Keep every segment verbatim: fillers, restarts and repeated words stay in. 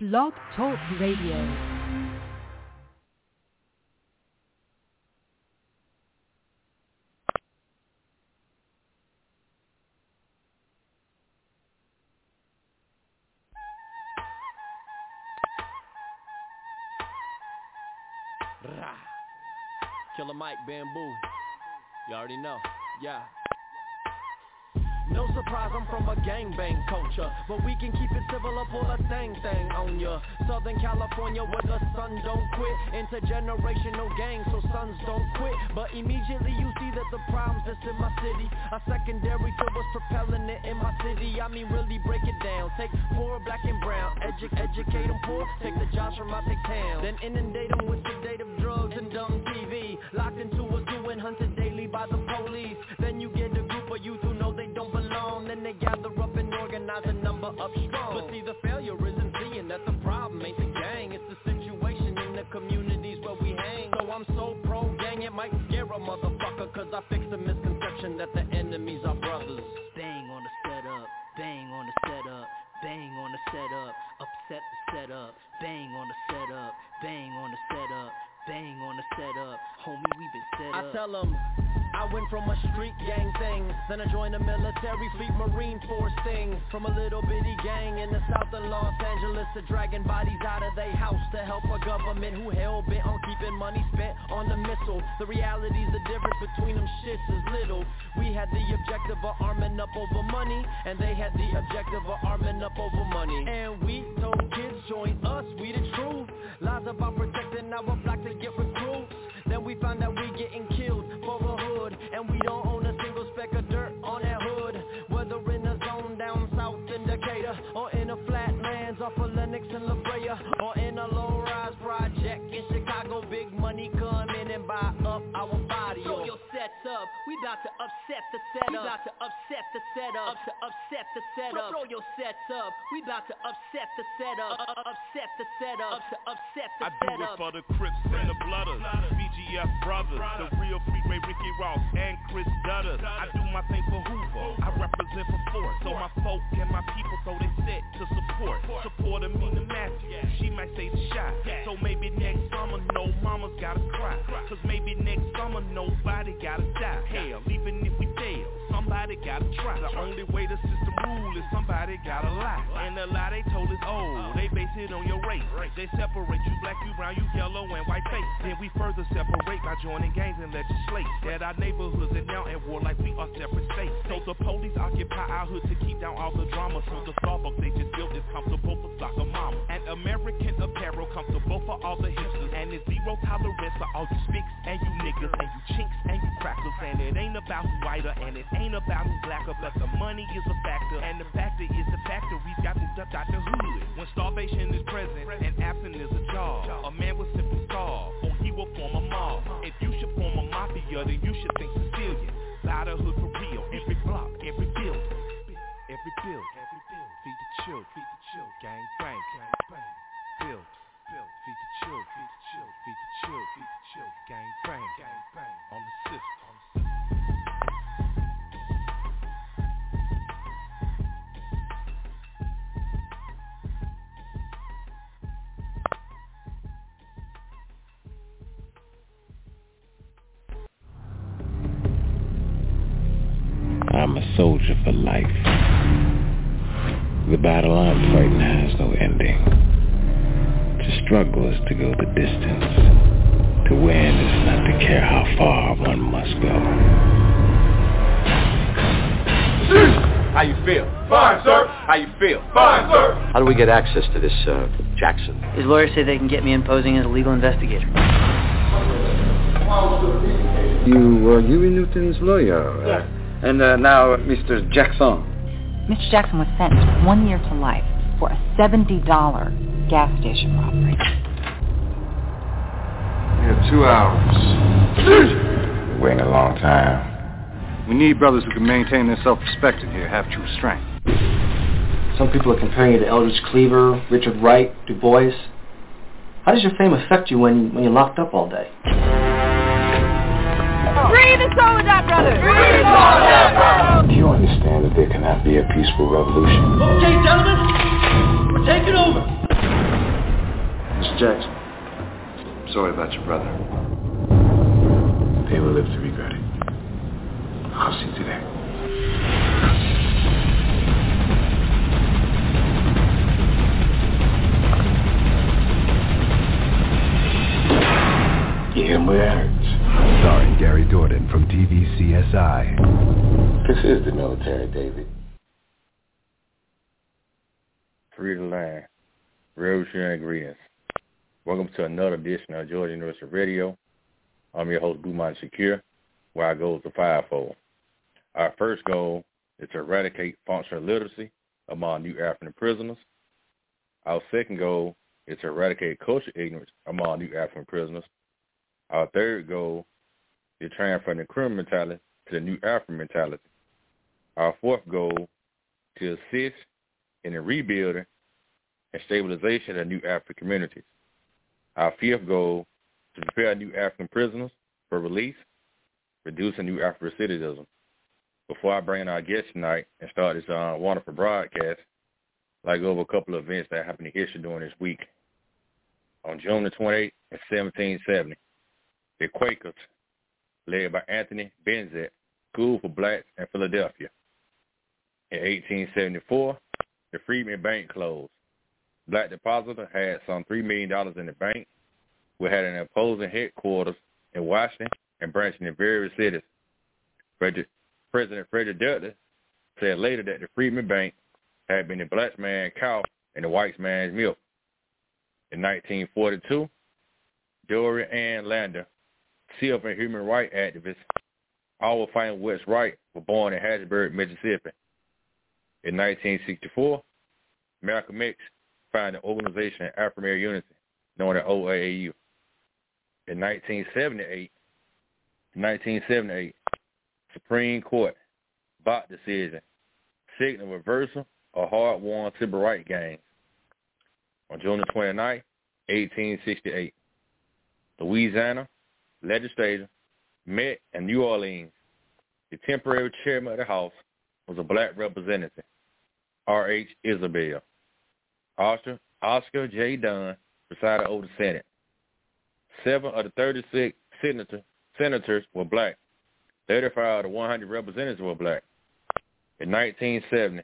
Blog Talk Radio. Killer Mike, Bamboo. You already know. Yeah. No surprise, I'm from a gangbang culture, but we can keep it civil or pull a thing thing on ya. Southern California where the sun don't quit, intergenerational gang so sons don't quit. But immediately you see that the problems that's in my city are secondary to what's propelling it in my city. I mean really break it down, take poor, black and brown, edu- educate them poor, take the jobs from out the town, then inundate them with sedative drugs and dumb T V, locked into a zoo and hunted daily by the police. Then you get a group of youth who know they don't belong, then they gather up and organize a number up strong. But see, the failure isn't seeing that the problem ain't the gang, it's the situation in the communities where we hang. So I'm so pro-gang, it might scare a motherfucker, cause I fix the misconception that the enemies are brothers. Bang on the setup, bang on the setup, bang on the setup, upset the setup, bang on the setup, bang on the setup, bang on the setup, homie, we been set up. I tell them I went from a street gang thing, then I joined the military fleet marine force thing. From a little bitty gang in the south of Los Angeles to dragging bodies out of their house to help a government who hell-bent on keeping money spent on the missile. The reality's the difference between them shits is little. We had the objective of arming up over money, and they had the objective of arming up over money. And we told kids join us, we the truth. Lies about protecting our black to get recruits. Then we found out we getting killed for a hood, and we don't own a single speck of dirt on that hood. Whether in a zone down south in Decatur, or in the flatlands off of Lenox and La Brea, or in a low-rise project in Chicago, big money come in and buy up our body. Throw your sets up, we bout to upset the setup. We bout to upset the setup, up to upset the setup. Throw your sets up, we bout to upset the setup, uh, upset the setup, up to upset the I setup. do it for the Crips and the Blooders, B G F brothers, the real Freeway Ricky Ross and Chris Dutters. I do my thing for Hoover, I represent for Fort, so my folk and my people, so they set to support. Support Amina Matthews, she might say the shot. So maybe next summer no mama's gotta cry, cause maybe next summer nobody gotta die. Hell, even if we fail, somebody gotta try. The only way the system rule is somebody gotta lie. And the lie they told is old, they base it on your race. They separate you black, you brown, you yellow and white face. Then we further separate by joining gangs and legislate that our neighborhoods are now at war like we are separate states. So the police occupy our hood to keep down all the drama. So the Starbucks they just built is comfortable for soccer mama. And American Apparel comfortable for all the hipsters. And it's zero tolerance for all you spicks and you niggas and you chinks and you crackers. And it ain't about who whiter and it ain't about who blacker, but the money is a factor. And the factor is the factories got moved up out the hood. When starvation is present and absent is a job, a man will simply starve or he will form a mob. If you should form a mafia, then you should think Sicilian. Buy the hood for real, every block, every building, every building, every building. Feed the children, feed the children, gang bang, gang bang. Build, build, feed the children, feed the children, feed the children, feed the children, gang bang, gang bang. On the system, on the system. I'm a soldier for life. The battle I'm fighting has no ending. To struggle is to go the distance. To win is not to care how far one must go. How you feel? Fine, sir. How you feel? Fine, sir. How do we get access to this, uh, Jackson? His lawyers say they can get me in posing as a legal investigator. You were Huey Newton's lawyer. Yeah. And uh, now, Mister Jackson. Mister Jackson was sentenced one year to life for a seventy dollar gas station robbery. We have two hours. We're waiting a long time. We need brothers who can maintain their self-respect in here, have true strength. Some people are comparing you to Eldridge Cleaver, Richard Wright, Du Bois. How does your fame affect you when, when you're locked up all day? Free the Soledad brothers! Free the Soledad brothers! Do you understand that there cannot be a peaceful revolution? Okay, gentlemen, we're taking over. Mister Jackson. Sorry about your brother. They will live to regret it. I'll see you there. You hear where it hurts. Starring Gary Gordon from T V C S I. This is the military, David. Free the line. Revolutionary greetings. Welcome to another edition of Georgia University Radio. I'm your host, Bumani Shakir, where our goal is the fivefold. Our first goal is to eradicate functional literacy among new African prisoners. Our second goal is to eradicate cultural ignorance among new African prisoners. Our third goal is transferring the criminal mentality to the new African mentality. Our fourth goal to assist in the rebuilding and stabilization of new African communities. Our fifth goal to prepare new African prisoners for release, reducing new African recidivism. Before I bring in our guest tonight and start this uh, wonderful broadcast, I'd like to go over a couple of events that happened in history during this week. On June the twenty-eighth in seventeen seventy, the Quakers, led by Anthony Benzett, School for Blacks in Philadelphia. In eighteen seventy-four, the Freedmen Bank closed. Black depositor had some three million dollars in the bank. We had an opposing headquarters in Washington and branching in various cities. Frederick, President Frederick Douglass said later that the Freedmen Bank had been the black man's cow and the white man's milk. In nineteen forty-two, Dory Ann Lander, civil and human rights activist, all fighting West Wright, were born in Hattiesburg, Mississippi. In nineteen sixty-four, Malcolm X founded the Organization of African American Unity, known as O A A U. In nineteen seventy-eight, nineteen seventy-eight, Supreme Court Bot decision signaling reversal of hard-won civil rights gains. On June the twenty-ninth, eighteen sixty-eight, Louisiana legislature met in New Orleans. The temporary chairman of the House was a black representative, R H Isabel. Oscar, Oscar J. Dunn presided over the Senate. Seven of the thirty-six senator, senators were black. thirty-five of the one hundred representatives were black. In nineteen seventy,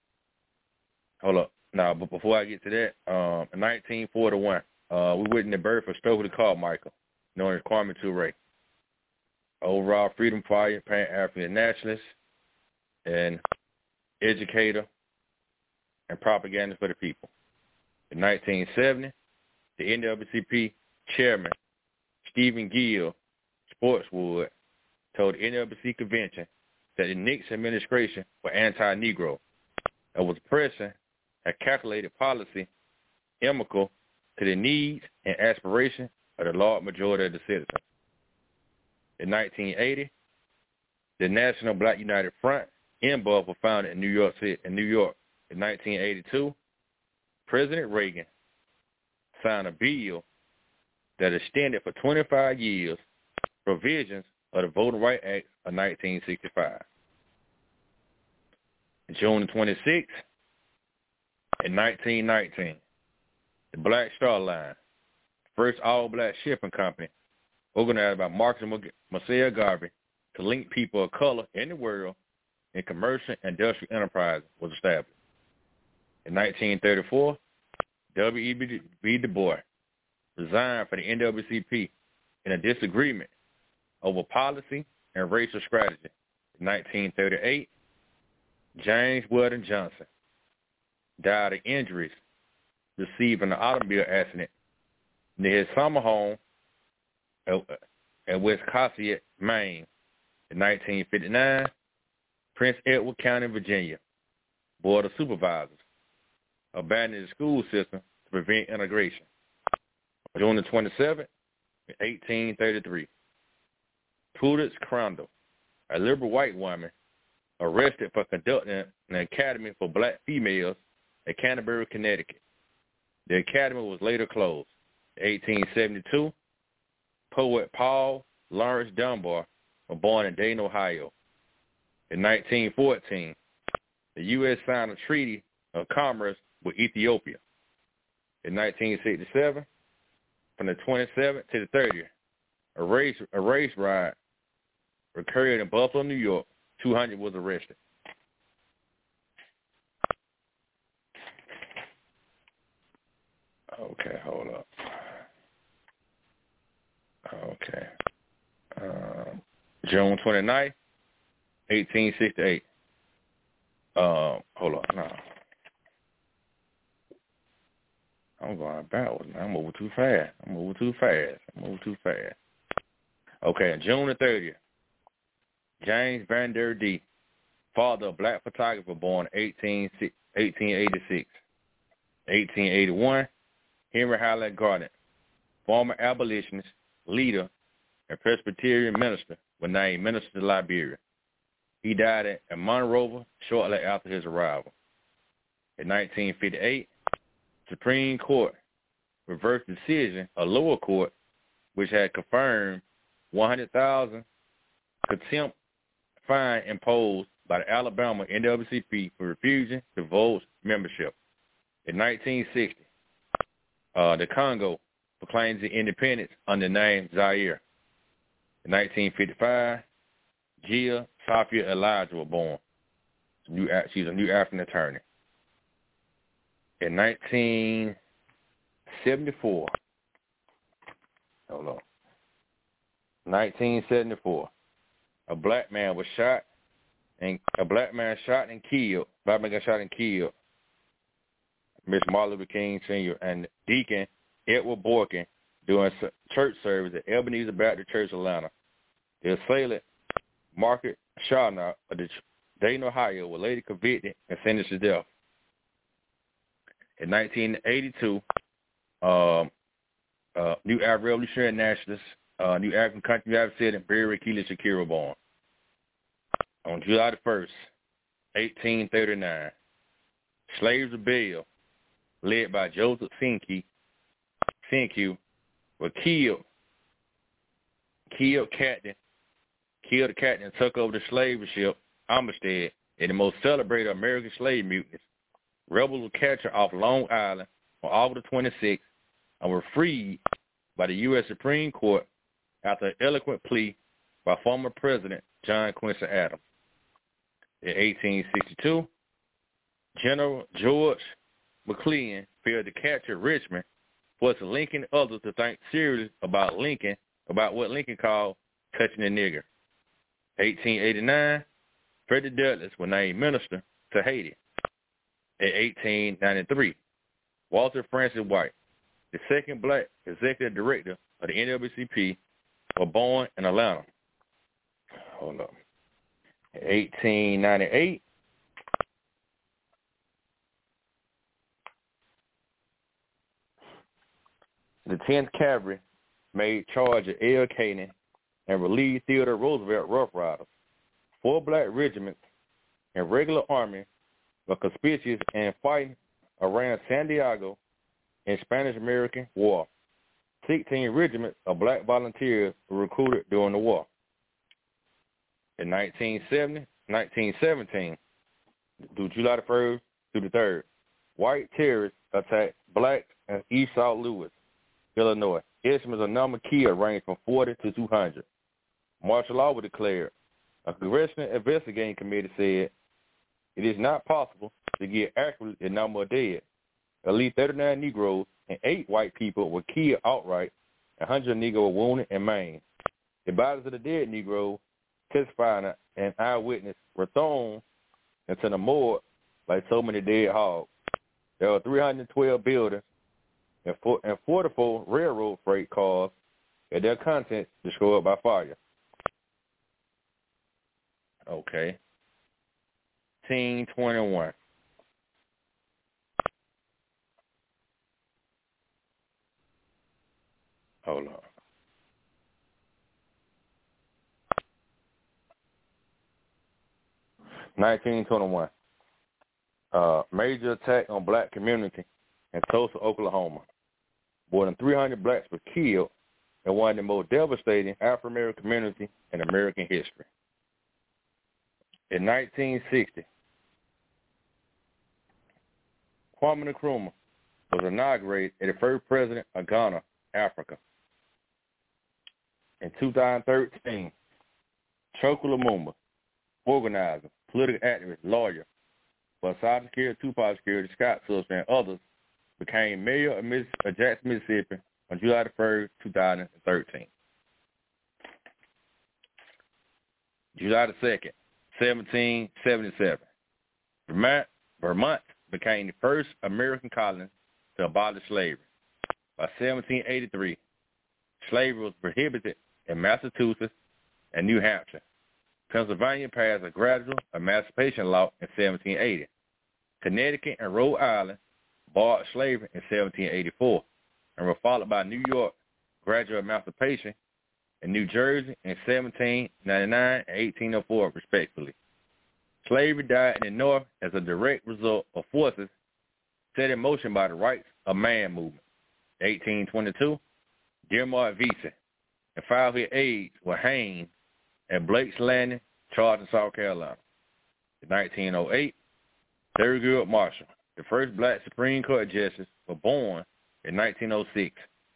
hold up, now, but before I get to that, um, in nineteen forty-one, uh, we witnessed the birth of Stokely Carmichael, known as Kwame Ture, overall freedom fighter, Pan-African nationalist, and educator and propagandist for the people. In nineteen seventy, the N double A C P chairman, Stephen Gill Sportswood, told the N double A C convention that the Nixon administration was anti-Negro and was pressing a calculated policy inimical to the needs and aspirations of the large majority of the citizens. In nineteen eighty, the National Black United Front, N B U F, was founded in New York City. In New York, in nineteen eighty-two, President Reagan signed a bill that extended for twenty-five years provisions of the Voting Rights Act of nineteen sixty-five. June twenty-sixth, in nineteen nineteen, the Black Star Line, first all-black shipping company, organized by Marcus Marcel Garvey to link people of color in the world in commercial and industrial enterprise, was established. In nineteen thirty-four, W E B Du Bois resigned for the N double A C P in a disagreement over policy and racial strategy. In nineteen thirty-eight, James Weldon Johnson died of injuries received in an automobile accident near his summer home at West Cosset, Maine. In nineteen fifty-nine, Prince Edward County, Virginia, Board of Supervisors abandoned the school system to prevent integration. On June the twenty-seventh, eighteen thirty-three, Prudence Crandall, a liberal white woman, arrested for conducting an academy for black females at Canterbury, Connecticut. The academy was later closed. In eighteen seventy-two, poet Paul Lawrence Dunbar was born in Dayton, Ohio. In nineteen fourteen, the U S signed a treaty of commerce with Ethiopia. In nineteen sixty-seven, from the twenty-seventh to the thirtieth, a race a race ride occurred in Buffalo, New York. two hundred was arrested. Okay, hold up. Okay. Uh, June twenty-ninth, eighteen sixty-eight. Uh, hold on, no. I'm going backwards now. I'm moving too fast. I'm moving too fast. I'm moving too fast. Okay, on June the thirtieth, James Van Der Dee, father of black photographer, born eighteen eighty-six. eighteen eighty-one, Henry Highland Garnet, former abolitionist, leader, and Presbyterian minister, was named Minister to Liberia. He died at Monrovia shortly after his arrival. In nineteen fifty-eight, Supreme Court reversed the decision of lower court, which had confirmed one hundred thousand dollars contempt fine imposed by the Alabama N double A C P for refusing to vote membership. In nineteen sixty, uh, the Congo proclaimed its independence under the name Zaire. In nineteen fifty-five, Gia Sophia Elijah was born. She's a new African attorney. In nineteen seventy-four, hold on, nineteen seventy-four, a black man was shot, and a black man shot and killed. Black man got shot and killed. Miss Martin Luther King Senior and Deacon Edward Borkin during church service at Ebenezer Baptist Church, Atlanta. The assailant, Margaret Shaw of Dayton, Ohio, was later convicted and sentenced to death. In nineteen eighty-two, um, uh, New African Revolutionary Nationalist, uh, New African Country United States, and Barry Keeler Shakira born. On July the first, eighteen thirty-nine, Slaves Rebellion, led by Joseph Senke, Senke, was killed, killed captain, killed the captain and took over the slave ship, Amistad, in the most celebrated American slave mutinies. Rebels were captured off Long Island on August twenty-sixth and were freed by the U S Supreme Court after an eloquent plea by former President John Quincy Adams. In eighteen sixty-two, General George McClellan failed to capture Richmond, forcing Lincoln and others to think seriously about Lincoln, about what Lincoln called touching a nigger. eighteen eighty-nine, Frederick Douglass was named minister to Haiti. In eighteen ninety-three, Walter Francis White, the second black executive director of the N double A C P, was born in Atlanta. Hold on. In eighteen ninety-eight, the tenth Cavalry made charge at El Caney and relieved Theodore Roosevelt Rough Riders. Four black regiments and regular army were conspicuous in fighting around San Diego in Spanish-American War. sixteen regiments of black volunteers were recruited during the war. In nineteen seventy, nineteen seventeen, through July the first through the third, white terrorists attacked blacks in East Saint Louis, Illinois. Estimates of number killed ranged from forty to two hundred. Martial law was declared. A congressional investigating committee said it is not possible to get accurately the number of dead. At least thirty-nine Negroes and eight white people were killed outright, and one hundred Negroes were wounded and maimed. The bodies of the dead Negroes, testifying and eyewitness, were thrown into the morgue like so many dead hogs. There were three hundred twelve buildings and forty-four railroad freight cars and their contents destroyed by fire. Okay. eighteen twenty-one. Hold on. nineteen twenty-one. Uh, major attack on black community in Tulsa, Oklahoma. More than three hundred blacks were killed in one of the most devastating Afro-American communities in American history. In nineteen sixty, Kwame Nkrumah was inaugurated as the first president of Ghana Africa. In two thousand thirteen, Chokwe Lumumba, organizer, political activist, lawyer for cybersecurity, Tupac Security, Scott Sullivan, and others, became mayor of, Miss- of Jackson, Mississippi on July the first, two thousand thirteen. July the second, seventeen seventy-seven, Vermont, Vermont became the first American colony to abolish slavery. By seventeen eighty-three, slavery was prohibited in Massachusetts and New Hampshire. Pennsylvania passed a gradual emancipation law in seventeen eighty. Connecticut and Rhode Island barred slavery in seventeen eighty-four and were followed by New York gradual emancipation and New Jersey in seventeen ninety-nine and eighteen oh four, respectively. Slavery died in the North as a direct result of forces set in motion by the Rights of Man movement. eighteen twenty-two, Dearmark Vesey and five of his aides were hanged at Blake's Landing, Charleston, South Carolina. In nineteen oh eight, Thurgood Marshall, the first black Supreme Court justice, was born in nineteen oh six.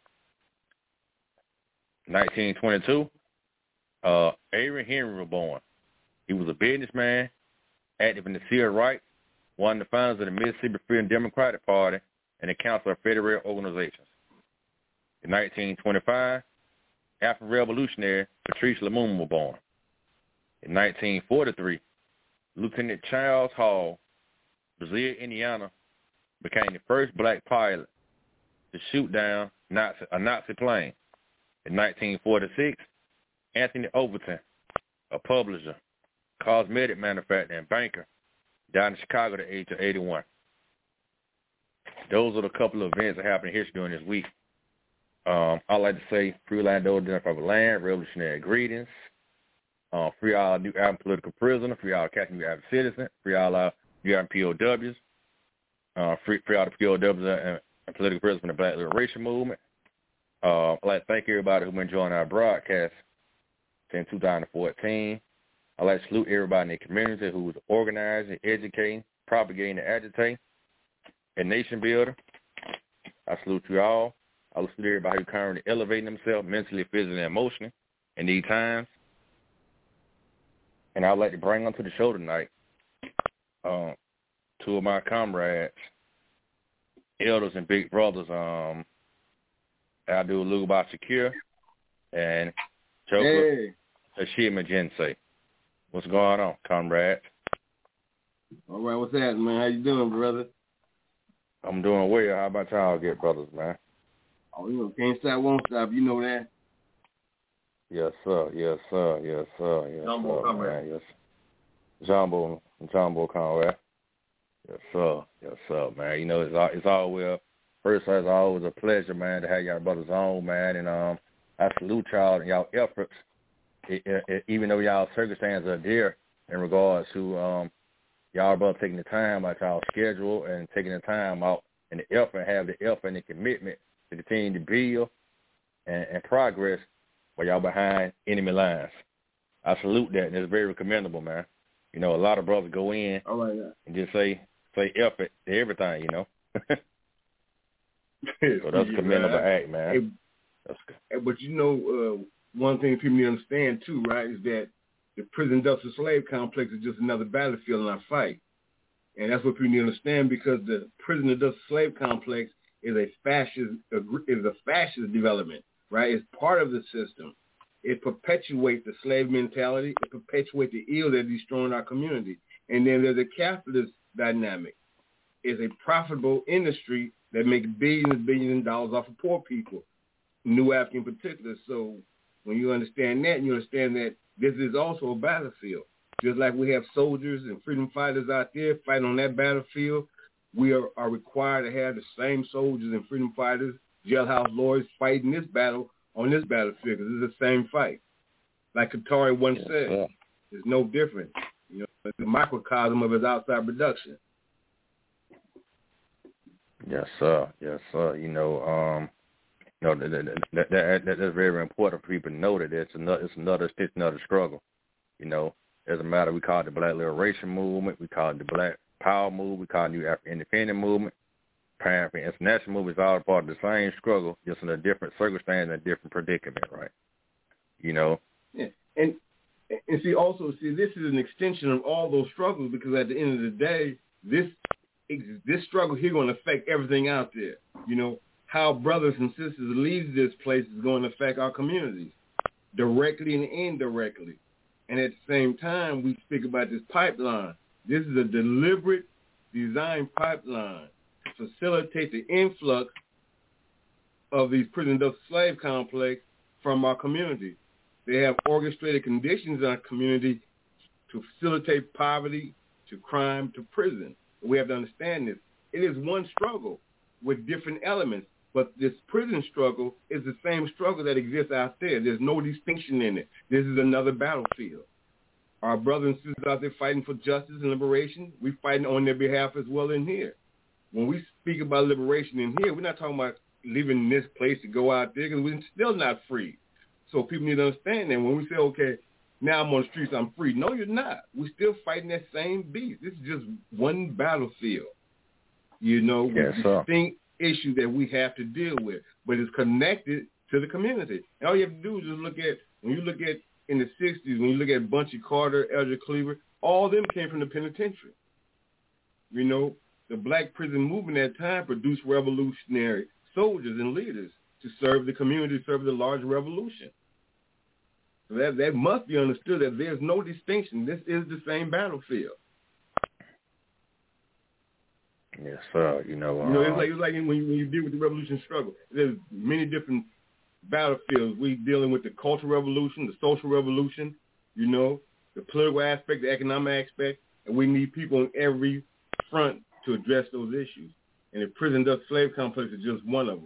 nineteen twenty-two, uh, Aaron Henry was born. He was a businessman, active in the civil rights, one of the founders of the Mississippi Freedom Democratic Party and the Council of Federal Organizations. In nineteen twenty-five, African revolutionary Patrice Lumumba was born. In nineteen forty-three, Lieutenant Charles Hall, Brazil, Indiana, became the first black pilot to shoot down Nazi, a Nazi plane. In nineteen forty-six, Anthony Overton, a publisher, cosmetic manufacturer, and banker, died in Chicago at the age of eighty-one. Those are the couple of events that happened in history during this week. Um, I'd like to say free land, those identified with land, revolutionary greetings, uh, free all new African political prisoners, free all Catholic new African citizens, free all our new African P O Ws, uh, free, free all the P O Ws and, and political prisoners from the Black Liberation Movement. Uh, I'd like to thank everybody who's been joining our broadcast since two thousand fourteen. I'd like to salute everybody in the community who was organizing, educating, propagating, and agitating, and nation builder. I salute you all. I salute everybody who's currently elevating themselves mentally, physically, and emotionally in these times. And I'd like to bring onto the show tonight um, two of my comrades, elders and big brothers, um, Abdul Luba Shakir and Chokwe Ashima Jinsei. What's going on, comrade? All right, what's happening, man? How you doing, brother? I'm doing well. How about y'all get brothers, man? Oh, you know, can't stop, won't stop. You know that. Yes, sir. Yes, sir. Yes, sir. Yes, Jumbo sir, comrade. man. Yes. Jumbo, Jumbo comrade. Yes, sir. Yes, sir, man. You know, it's all, it's always, first, it's always a pleasure, man, to have y'all brothers on, man. And um, I salute y'all and y'all efforts, it, it, it, even though y'all circumstances are dear in regards to um, y'all brothers taking the time out y'all schedule and taking the time out and the effort, have the effort and the commitment to continue to build and, and progress while y'all behind enemy lines. I salute that, and it's very commendable, man. You know, a lot of brothers go in All right, yeah. and just say say effort to everything, you know. So that's a commendable right. act, man. Hey, that's good. hey, but you know, uh, one thing people need to understand too, right, is that the prison industrial slave complex is just another battlefield in our fight. And that's what people need to understand, because the prison industrial slave complex is a fascist is a fascist development, right? It's part of the system. It perpetuates the slave mentality. It perpetuates the ill that's destroying our community. And then there's a capitalist dynamic. It's a profitable industry that makes billions and billions of dollars off of poor people, New Africa in particular. So when you understand that, and you understand that this is also a battlefield. Just like we have soldiers and freedom fighters out there fighting on that battlefield, we are, are required to have the same soldiers and freedom fighters, jailhouse lawyers fighting this battle on this battlefield, because it's the same fight. Like Qatari once Yes, said, sir. it's no different. You know, it's a microcosm of his outside production. Yes, sir. Yes, sir. You know, um, you know that, that, that, that, that that's very important for people to know that it's another it's another it's another struggle. You know, as a matter, we call it the Black Liberation Movement. We call it the Black Power Movement. We call it the New African Independent Movement. Pan International movement is all part of the same struggle, just in a different circumstance and a different predicament, right? You know? Yeah. And and see, also, see, this is an extension of all those struggles because at the end of the day, this this struggle here going to affect everything out there. You know, how brothers and sisters leave this place is going to affect our communities directly and indirectly. And at the same time, we speak about this pipeline. This is a deliberate design pipeline to facilitate the influx of these prison industrial slave complex from our community. They have orchestrated conditions in our community to facilitate poverty, to crime, to prison. We have to understand this. It is one struggle with different elements, but this prison struggle is the same struggle that exists out there. There's no distinction in it. This is another battlefield. Our brothers and sisters out there fighting for justice and liberation, we're fighting on their behalf as well in here. When we speak about liberation in here, we're not talking about leaving this place to go out there because we're still not free. So people need to understand that when we say, okay, now I'm on the streets, I'm free. No, you're not. We're still fighting that same beast. This is just one battlefield, you know, yes, with distinct issue that we have to deal with, but it's connected to the community. And all you have to do is just look at, when you look at in the sixties, when you look at Bunchy Carter, Eldridge Cleaver, all of them came from the penitentiary. You know, the black prison movement at that time produced revolutionary soldiers and leaders to serve the community, serve the large revolution. So that, that must be understood that there's no distinction. This is the same battlefield. Yes, sir. You know, uh, you know, it's like it's like when you, when you deal with the revolution struggle. There's many different battlefields. We dealing with the cultural revolution, the social revolution, you know, the political aspect, the economic aspect, and we need people on every front to address those issues. And the prison industrial slave complex is just one of them.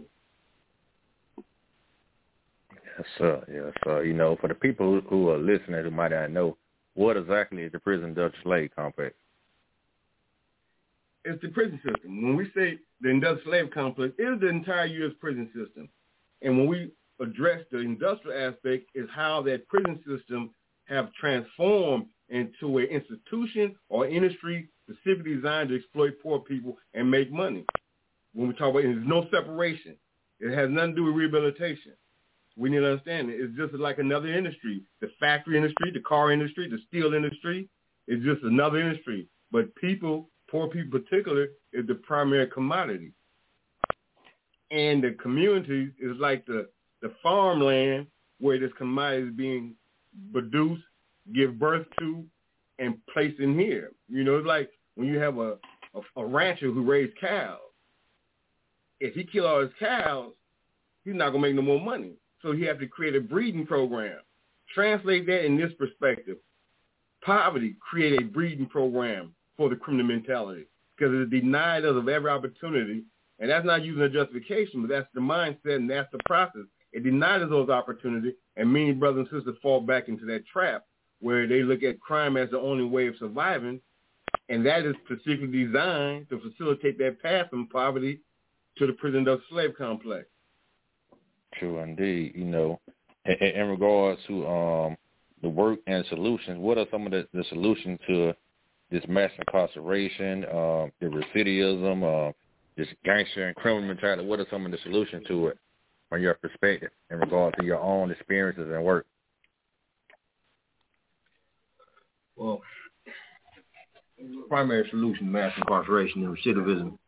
Yes, sir. Yes, sir. You know, for the people who, who are listening who might not know, what exactly is the prison industrial slave complex? It's the prison system. When we say the industrial slave complex, it is the entire U S prison system. And when we address the industrial aspect, is how that prison system have transformed into an institution or industry specifically designed to exploit poor people and make money. When we talk about it, there's no separation. It has nothing to do with rehabilitation. We need to understand it. It's just like another industry. The factory industry, the car industry, the steel industry is just another industry. But people, poor people in particular, is the primary commodity. And the community is like the, the farmland where this commodity is being produced, give birth to, and placed in here. You know, it's like when you have a, a, a rancher who raised cows. If he kill all his cows, he's not going to make no more money. So he has to create a breeding program. Translate that in this perspective. Poverty create a breeding program for the criminal mentality because it denied us of every opportunity. And that's not using a justification, but that's the mindset and that's the process. It denied us those opportunities, and many brothers and sisters fall back into that trap where they look at crime as the only way of surviving, and that is specifically designed to facilitate that path from poverty to the prison industrial slave complex. True indeed. You know, in, in regards to um, the work and solutions, what are some of the, the solutions to this mass incarceration, uh, the recidivism, uh, this gangster and criminal mentality? What are some of the solutions to it from your perspective in regard to your own experiences and work? Well, primary solution to mass incarceration and recidivism.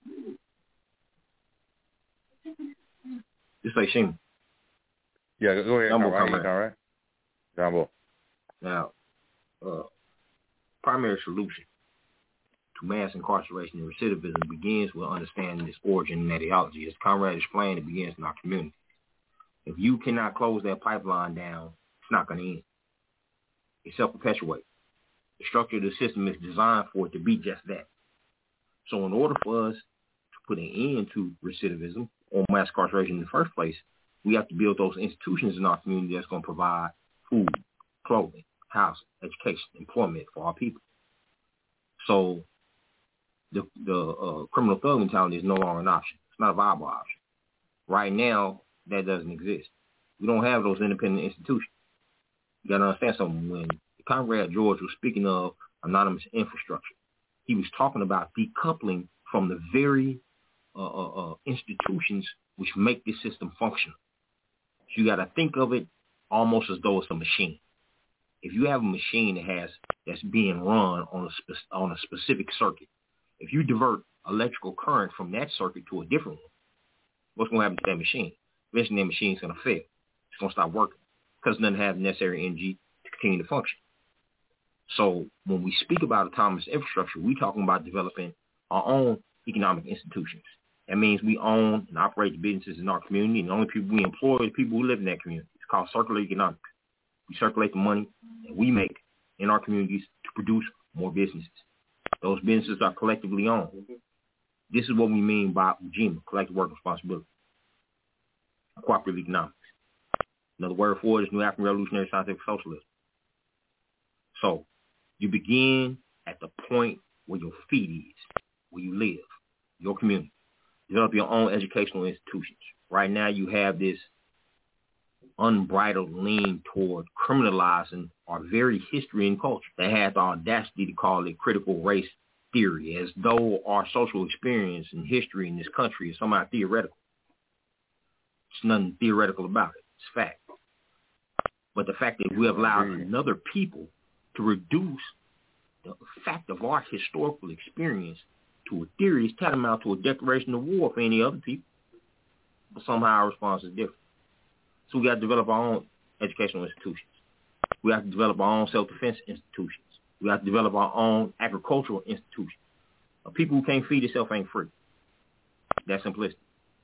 Just like Shima. Yeah, go ahead. All right, all right. Jumbo. Now, uh, primary solution to mass incarceration and recidivism begins with understanding its origin and etiology. As Conrad explained, it begins in our community. If you cannot close that pipeline down, it's not going to end. It self-perpetuates. The structure of the system is designed for it to be just that. So in order for us to put an end to recidivism or mass incarceration in the first place, we have to build those institutions in our community that's going to provide food, clothing, housing, education, employment for our people. So the the uh, criminal thug mentality is no longer an option. It's not a viable option. Right now, that doesn't exist. We don't have those independent institutions. You got to understand something. When Conrad George was speaking of anonymous infrastructure, he was talking about decoupling from the very uh, uh, uh, institutions which make this system function. So you got to think of it almost as though it's a machine. If you have a machine that has that's being run on a spe- on a specific circuit, if you divert electrical current from that circuit to a different one, what's going to happen to that machine? Eventually, that machine's going to fail. It's going to stop working because it doesn't have the necessary energy to continue to function. So when we speak about autonomous infrastructure, we're talking about developing our own economic institutions. That means we own and operate the businesses in our community, and the only people we employ are the people who live in that community. It's called circular economics. We circulate the money that we make in our communities to produce more businesses. Those businesses are collectively owned. This is what we mean by U G I M A, collective work responsibility, cooperative economics. Another word for it is New African Revolutionary Scientific Socialism. So you begin at the point where your feet is, where you live, your community. Develop your own educational institutions. Right now you have this unbridled lean toward criminalizing our very history and culture. They had the audacity to call it critical race theory, as though our social experience and history in this country is somehow theoretical. There's nothing theoretical about it. It's fact. But the fact that we have allowed another people to reduce the fact of our historical experience to a theory is tantamount to a declaration of war for any other people. But somehow our response is different. So we got to develop our own educational institutions. We have to develop our own self-defense institutions. We have to develop our own agricultural institutions. A people who can't feed themselves ain't free. That's simplistic.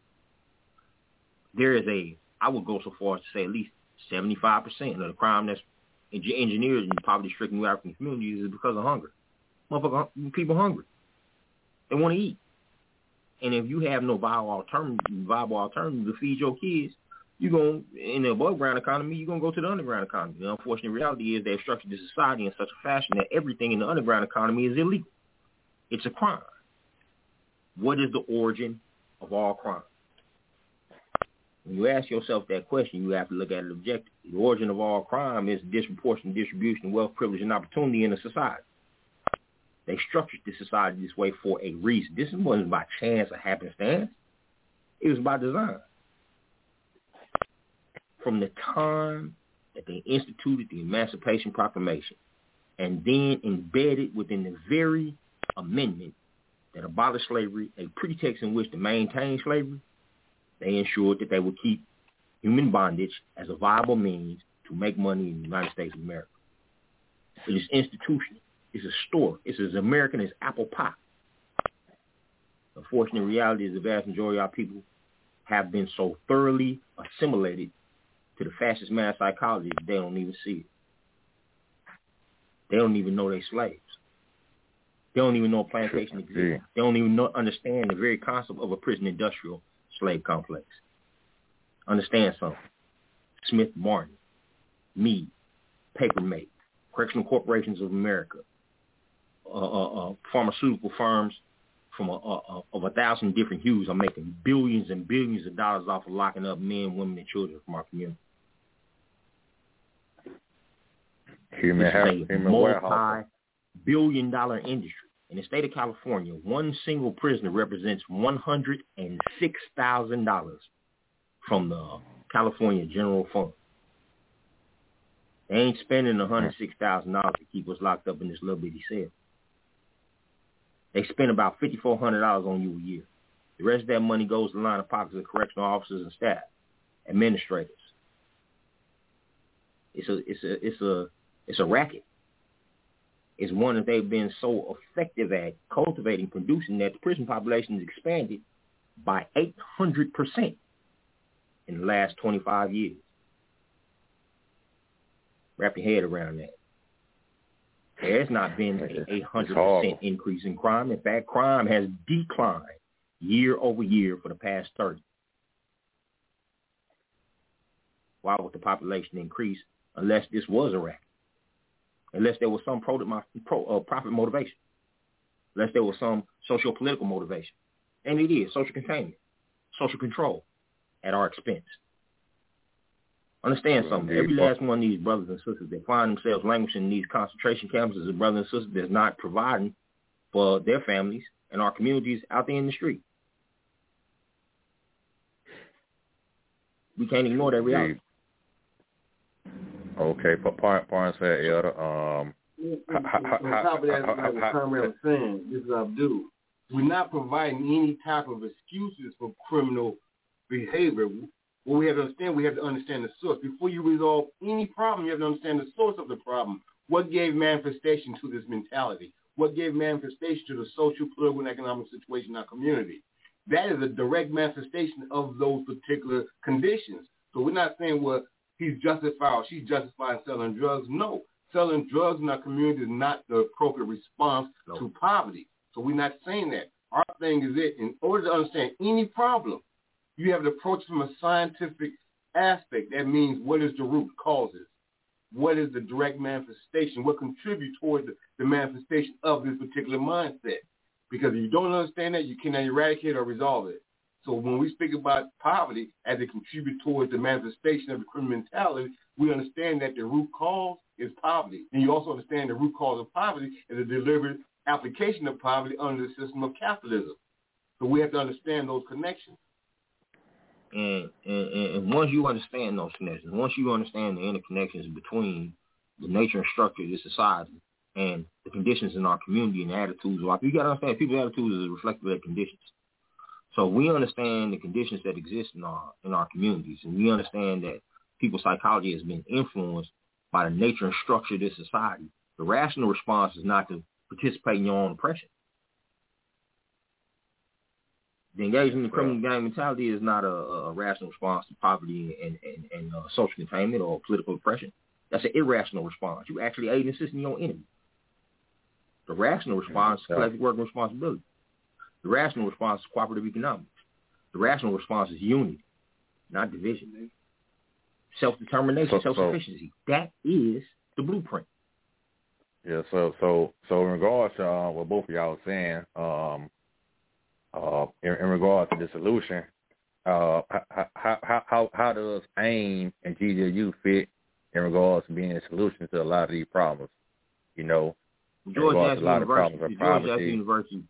There is a, I would go so far as to say at least seventy-five percent of the crime that's engineered in poverty-stricken New African communities is because of hunger. Motherfucker, people hungry. They want to eat. And if you have no viable alternative, viable alternative to feed your kids, you're going, in the above ground economy, you're going to go to the underground economy. The unfortunate reality is they've structured the society in such a fashion that everything in the underground economy is illegal. It's a crime. What is the origin of all crime? When you ask yourself that question, you have to look at it objectively. The origin of all crime is disproportionate distribution of wealth, privilege, and opportunity in a society. They structured this society this way for a reason. This wasn't by chance or happenstance. It was by design. From the time that they instituted the Emancipation Proclamation and then embedded within the very amendment that abolished slavery, a pretext in which to maintain slavery, they ensured that they would keep human bondage as a viable means to make money in the United States of America. It is institutional. It's a store. It's as American as apple pie. The unfortunate reality is the vast majority of our people have been so thoroughly assimilated to the fascist mass psychology that they don't even see it. They don't even know they're slaves. They don't even know a plantation exists. They don't even know, understand the very concept of a prison industrial slave complex. Understand something. Smith Martin, Meade, Papermate, Correctional Corporations of America, uh, uh, uh, pharmaceutical firms from a, a, of a thousand different hues are making billions and billions of dollars off of locking up men, women, and children from our community. Human it's a multi-billion dollar industry. In the state of California, one single prisoner represents one hundred six thousand dollars from the California General Fund. They ain't spending one hundred six thousand dollars to keep us locked up in this little bitty cell. They spend about five thousand four hundred dollars on you a year. The rest of that money goes to the line of pockets of correctional officers and staff, administrators. It's a, it's a, it's a, it's a racket. It's one that they've been so effective at cultivating, producing, that the prison population has expanded by eight hundred percent in the last twenty-five years. Wrap your head around that. There's not been an eight hundred percent increase in crime. In fact, crime has declined year over year for the past thirty. Why would the population increase unless this was a racket? Unless there was some pro, pro, uh, profit motivation, unless there was some socio-political motivation. And it is social containment, social control at our expense. Understand something. Every last one of these brothers and sisters that find themselves languishing in these concentration camps is a brother and sister that's not providing for their families and our communities out there in the street. We can't ignore that reality. Okay, Parn said, Elder. Um, on top of that, like what Conrad was saying, this is Abdul. We're not providing any type of excuses for criminal behavior. What we have to understand, we have to understand the source. Before you resolve any problem, you have to understand the source of the problem. What gave manifestation to this mentality? What gave manifestation to the social, political, and economic situation in our community? That is a direct manifestation of those particular conditions. So we're not saying, well, he's justified or she's justified selling drugs. No, selling drugs in our community is not the appropriate response no. to poverty. So we're not saying that. Our thing is it, in order to understand any problem, you have to approach from a scientific aspect. That means what is the root causes? What is the direct manifestation? What contributes toward the, the manifestation of this particular mindset? Because if you don't understand that, you cannot eradicate or resolve it. So when we speak about poverty as it contributes towards the manifestation of the criminal mentality, we understand that the root cause is poverty. And you also understand the root cause of poverty is a deliberate application of poverty under the system of capitalism. So we have to understand those connections. And, and, and once you understand those connections, once you understand the interconnections between the nature and structure of this society and the conditions in our community and the attitudes, like you got to understand people's attitudes is a reflective of their conditions. So we understand the conditions that exist in our in our communities, and we understand that people's psychology has been influenced by the nature and structure of this society. The rational response is not to participate in your own oppression. The engagement in the criminal gang mentality is not a, a rational response to poverty and, and, and uh, social containment or political oppression. That's an irrational response. You actually aid and assist in your enemy. The rational response is collective work and responsibility. The rational response is cooperative economics. The rational response is unity, not division. Self-determination, so, self-sufficiency. So, that is the blueprint. Yeah, so so so in regards to uh, what both of y'all are saying, um, uh, in, in regards to the solution, uh, how, how how how does AIM and G J U fit in regards to being a solution to a lot of these problems? You know, George Jackson University, George Jackson University,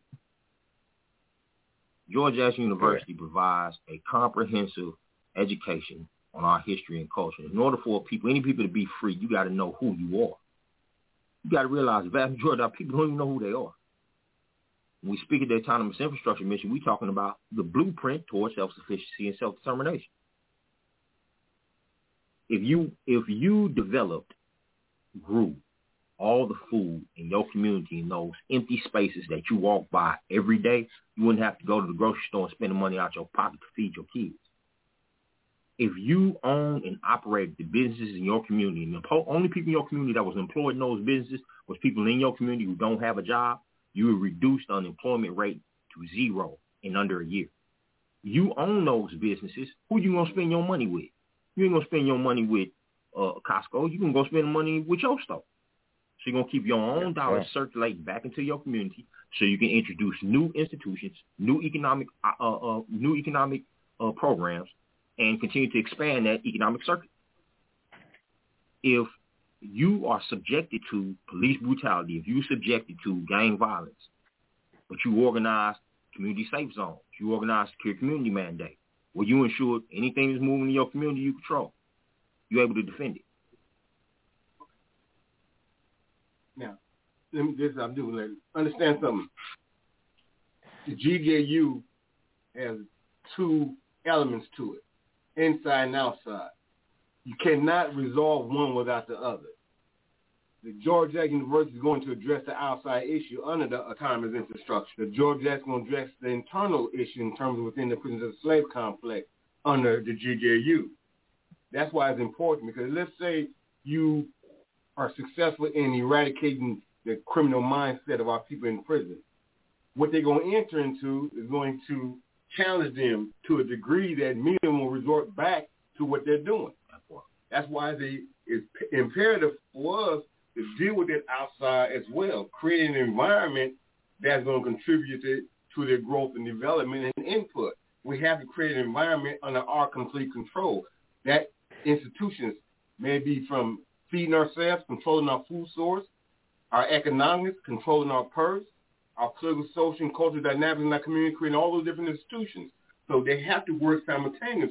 George Jackson University provides a comprehensive education on our history and culture. In order for people, any people to be free, you got to know who you are. You got to realize the vast majority of our people don't even know who they are. When we speak of the autonomous infrastructure mission, we're talking about the blueprint towards self-sufficiency and self-determination. If you if you developed, grew all the food in your community in those empty spaces that you walk by every day, you wouldn't have to go to the grocery store and spend the money out your pocket to feed your kids. If you own and operated the businesses in your community, and the only people in your community that was employed in those businesses was people in your community who don't have a job, you would reduce the unemployment rate to zero in under a year. You own those businesses. Who you going to spend your money with? You ain't going to spend your money with uh, Costco. You're going to go spend the money with your store. So you're going to keep your own yeah, dollars yeah. circulating back into your community so you can introduce new institutions, new economic uh, uh, new economic uh, programs, and continue to expand that economic circuit. If you are subjected to police brutality, if you're subjected to gang violence, but you organize community safe zones, you organize secure community mandate, where you ensure anything that's moving in your community you control, you're able to defend it. Now, let me, this I'm doing. Like, understand something. The G J U has two elements to it, inside and outside. You cannot resolve one without the other. The George Jackson University is going to address the outside issue under the autonomous infrastructure. The George Jackson is going to address the internal issue in terms of within the prisons of the slave complex under the G J U. That's why it's important, because let's say you are successful in eradicating the criminal mindset of our people in prison. What they're going to enter into is going to challenge them to a degree that many of them will resort back to what they're doing. That's why they, it's imperative for us to deal with it outside as well, creating an environment that's going to contribute to, to their growth and development and input. We have to create an environment under our complete control. That institutions may be from feeding ourselves, controlling our food source, our economics, controlling our purse, our political, social, and cultural dynamics in our community, creating all those different institutions. So they have to work simultaneously.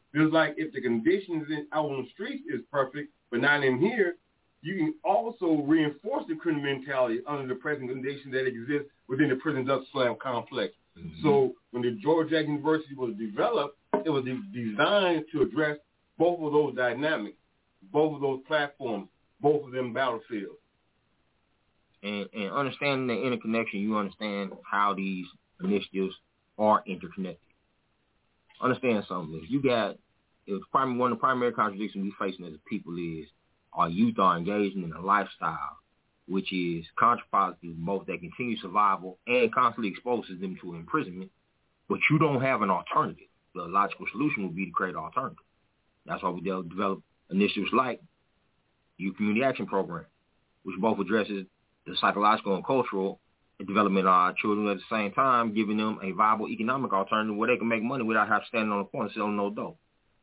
Just like if the conditions in, out on the streets is perfect, but not in here, you can also reinforce the criminal mentality under the present conditions that exist within the prison industrial slave complex. Mm-hmm. So when the George Jackson University was developed, it was de- designed to address both of those dynamics, both of those platforms, both of them battlefields. And, and understanding the interconnection, you understand how these initiatives are interconnected. Understand something. If you got, if primary, one of the primary contradictions we facing as a people is our youth are engaging in a lifestyle which is contrapositive, both that continue survival and constantly exposes them to imprisonment, but you don't have an alternative. The logical solution would be to create an alternative. That's why we develop initiatives like Youth Community Action Program, which both addresses the psychological and cultural development of our children, at the same time giving them a viable economic alternative where they can make money without having to stand on the corner selling no dough.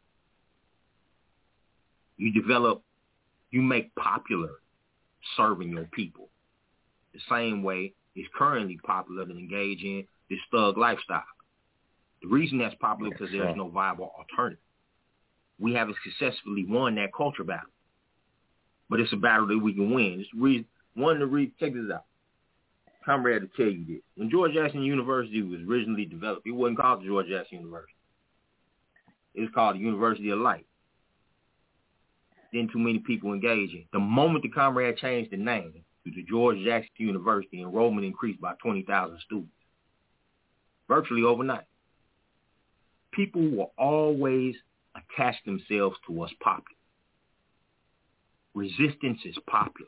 You develop, you make popular serving your people the same way it's currently popular to engage in this thug lifestyle. The reason that's popular is because there's no viable alternative. We haven't successfully won that culture battle, but it's a battle that we can win. It's reason, one to read, check this out. Comrade to tell you this. When George Jackson University was originally developed, it wasn't called the George Jackson University. It was called the University of Light. Didn't too many people engaging. The moment the Comrade changed the name to the George Jackson University, enrollment increased by twenty thousand students, virtually overnight. People will always attach themselves to what's popular. Resistance is popular.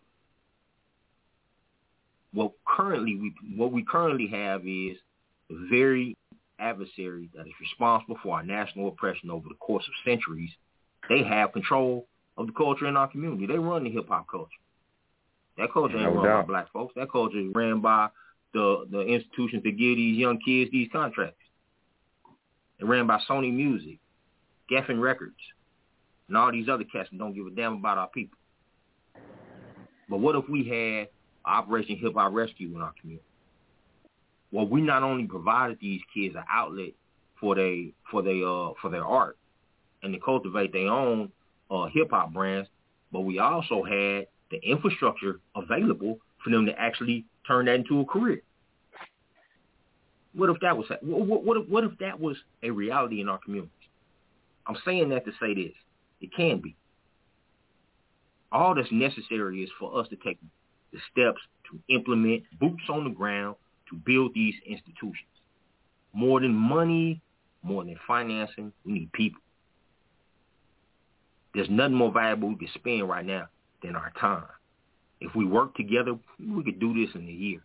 What currently we what we currently have is the very adversary that is responsible for our national oppression over the course of centuries. They have control of the culture in our community. They run the hip-hop culture. That culture ain't no run doubt. by black folks. That culture is ran by the, the institutions that give these young kids these contracts. It ran by Sony Music, Geffen Records, and all these other cats that don't give a damn about our people. But what if we had Operation Hip Hop Rescue in our community? Well, we not only provided these kids an outlet for they for they uh for their art and to cultivate their own uh, hip hop brands, but we also had the infrastructure available for them to actually turn that into a career. What if that was what what if, what if that was a reality in our communities? I'm saying that to say this: it can be. All that's necessary is for us to take the steps to implement boots on the ground to build these institutions. More than money, more than financing, we need people. There's nothing more valuable we can spend right now than our time. If we work together, we could do this in a year.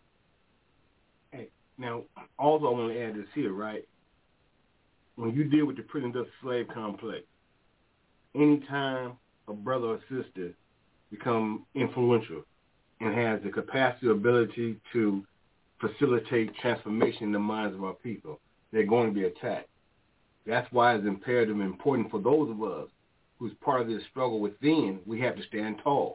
Hey, now, also I want to add this here, right? When you deal with the prison industrial slave complex, anytime a brother or sister become influential and has the capacity or ability to facilitate transformation in the minds of our people, they're going to be attacked. That's why it's imperative and important for those of us who's part of this struggle within, we have to stand tall.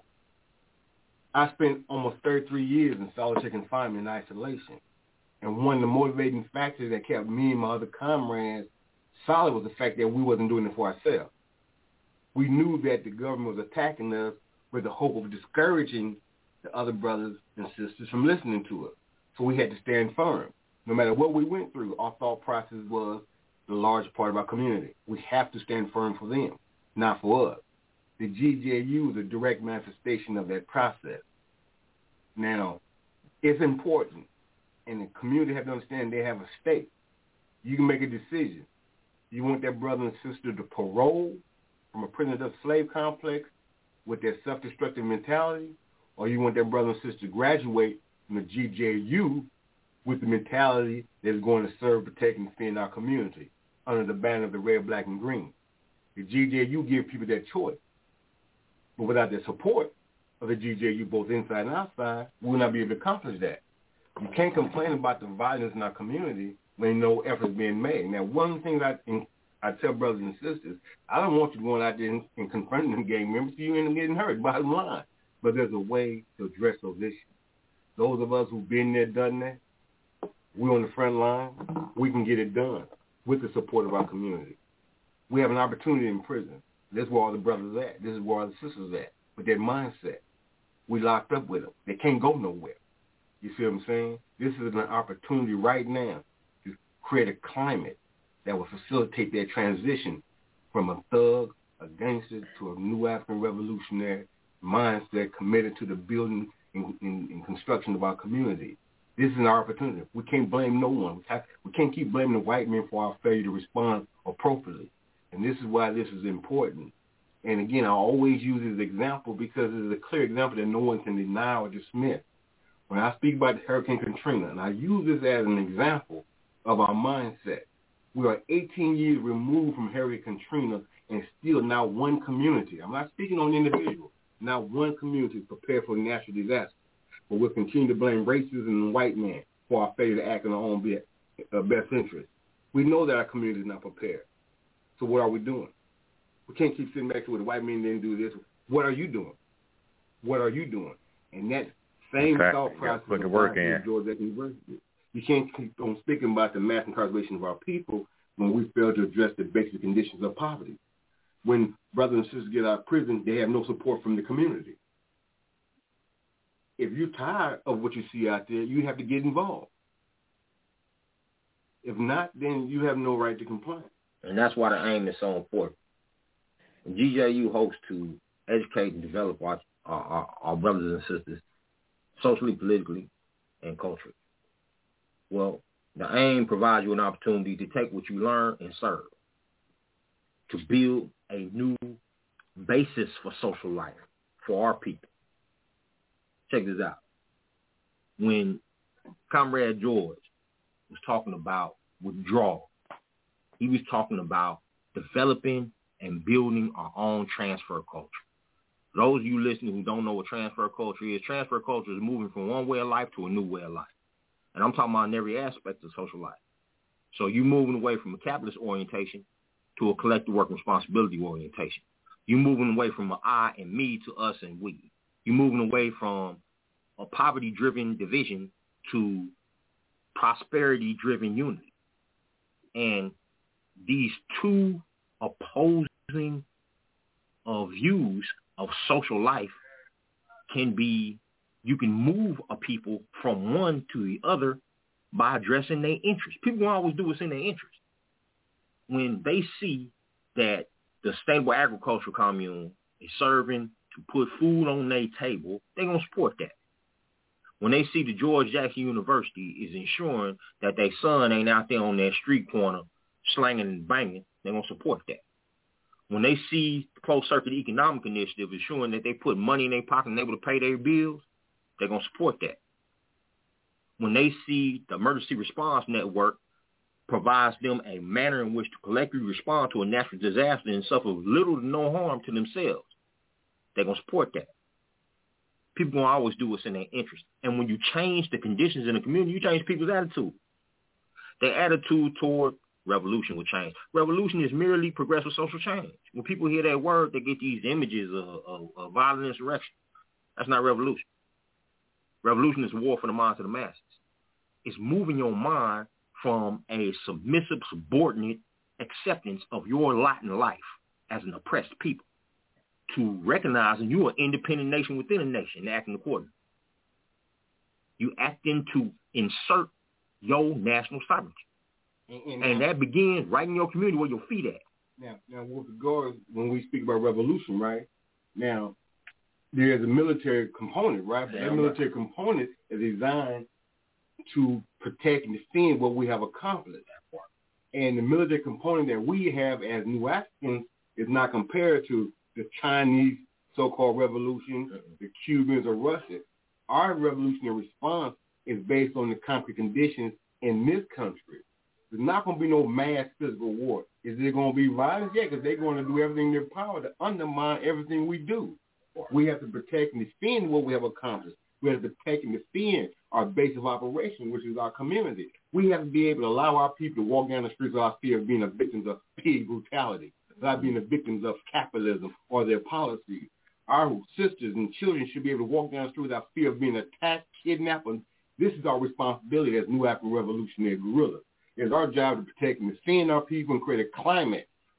I spent almost thirty-three years in solitary confinement and isolation. And one of the motivating factors that kept me and my other comrades solid was the fact that we wasn't doing it for ourselves. We knew that the government was attacking us with the hope of discouraging the other brothers and sisters from listening to us. So we had to stand firm. No matter what we went through, our thought process was the large part of our community. We have to stand firm for them, not for us. The G J U is a direct manifestation of that process. Now, it's important, and the community have to understand they have a stake. You can make a decision. You want that brother and sister to parole from a prison industrial slave complex with their self-destructive mentality, or you want that brother and sister to graduate from the G J U with the mentality that is going to serve, protect, and defend our community under the banner of the red, black, and green. The G J U give people that choice. But without the support of the G J U, both inside and outside, we will not be able to accomplish that. You can't complain about the violence in our community when no effort is being made. Now, one of the things I, I tell brothers and sisters, I don't want you going out there and, and confronting them gang members so you end up getting hurt, bottom line. But there's a way to address those issues. Those of us who've been there, done that, we're on the front line, we can get it done with the support of our community. We have an opportunity in prison. This is where all the brothers at. This is where all the sisters at. With that mindset, we locked up with them. They can't go nowhere. You see what I'm saying? This is an opportunity right now to create a climate that will facilitate that transition from a thug, a gangster, to a new African revolutionary mindset committed to the building and, and, and construction of our community. This is an opportunity. We can't blame no one. We can't keep blaming the white men for our failure to respond appropriately. And this is why this is important. And again, I always use this example because it is a clear example that no one can deny or dismiss. When I speak about Hurricane Katrina, and I use this as an example of our mindset, we are eighteen years removed from Hurricane Katrina and still not one community. I'm not speaking on individuals. Not one community is prepared for a natural disaster. But we'll continue to blame racism and white men for our failure to act in our own be- uh, best interest. We know that our community is not prepared. So what are we doing? We can't keep sitting back to where the white men didn't do this. What are you doing? What are you doing? And that same exactly. thought process put the work in. Georgia University. You can't keep on speaking about the mass incarceration of our people when we fail to address the basic conditions of poverty. When brothers and sisters get out of prison, they have no support from the community. If you're tired of what you see out there, you have to get involved. If not, then you have no right to complain. And that's why the aim is so important. And G J U hopes to educate and develop our, our, our brothers and sisters socially, politically, and culturally. Well, the aim provides you an opportunity to take what you learn and serve, to build a new basis for social life for our people. Check this out. When Comrade George was talking about withdrawal, he was talking about developing and building our own transfer culture. For those of you listening who don't know what transfer culture is, transfer culture is moving from one way of life to a new way of life. And I'm talking about in every aspect of social life. So you're moving away from a capitalist orientation to a collective work responsibility orientation. You're moving away from an I and me to us and we. You're moving away from a poverty-driven division to prosperity-driven unity. And these two opposing uh, views of social life can be, you can move a people from one to the other by addressing their interests. People will always do what's in their interest. When they see that the sustainable agricultural commune is serving to put food on their table, they're going to support that. When they see the George Jackson University is ensuring that their son ain't out there on that street corner slanging and banging, they're going to support that. When they see the Closed Circuit Economic Initiative ensuring that they put money in their pocket and able to pay their bills, they're going to support that. When they see the Emergency Response Network provides them a manner in which to collectively respond to a natural disaster and suffer little to no harm to themselves, they're going to support that. People going to always do what's in their interest. And when you change the conditions in the community, you change people's attitude. Their attitude toward revolution will change. Revolution is merely progressive social change. When people hear that word, they get these images of, of, of violent insurrection. That's not revolution. Revolution is war for the minds of the masses. It's moving your mind from a submissive, subordinate acceptance of your lot in life as an oppressed people to recognizing you're an independent nation within a nation and acting accordingly. You acting to insert your national sovereignty. And, and, and now, that begins right in your community where your feet at. Now, now with regards, when we speak about revolution, right, now, there's a military component, right? But that military component is designed to protect and defend what we have accomplished. And the military component that we have as New Africans is not compared to the Chinese so-called revolution, the Cubans or Russia. Our revolutionary response is based on the concrete conditions in this country. There's not going to be no mass physical war. Is there going to be violence? Yeah, because they're going to do everything in their power to undermine everything we do. We have to protect and defend what we have accomplished. We have to protect and defend our base of operation, which is our community. We have to be able to allow our people to walk down the streets without fear of being the victims of petty brutality, without being the victims of capitalism or their policies. Our sisters and children should be able to walk down the street without fear of being attacked, kidnapped. This is our responsibility as New African Revolutionary Guerrillas. It's our job to protect and defend our people and create a climate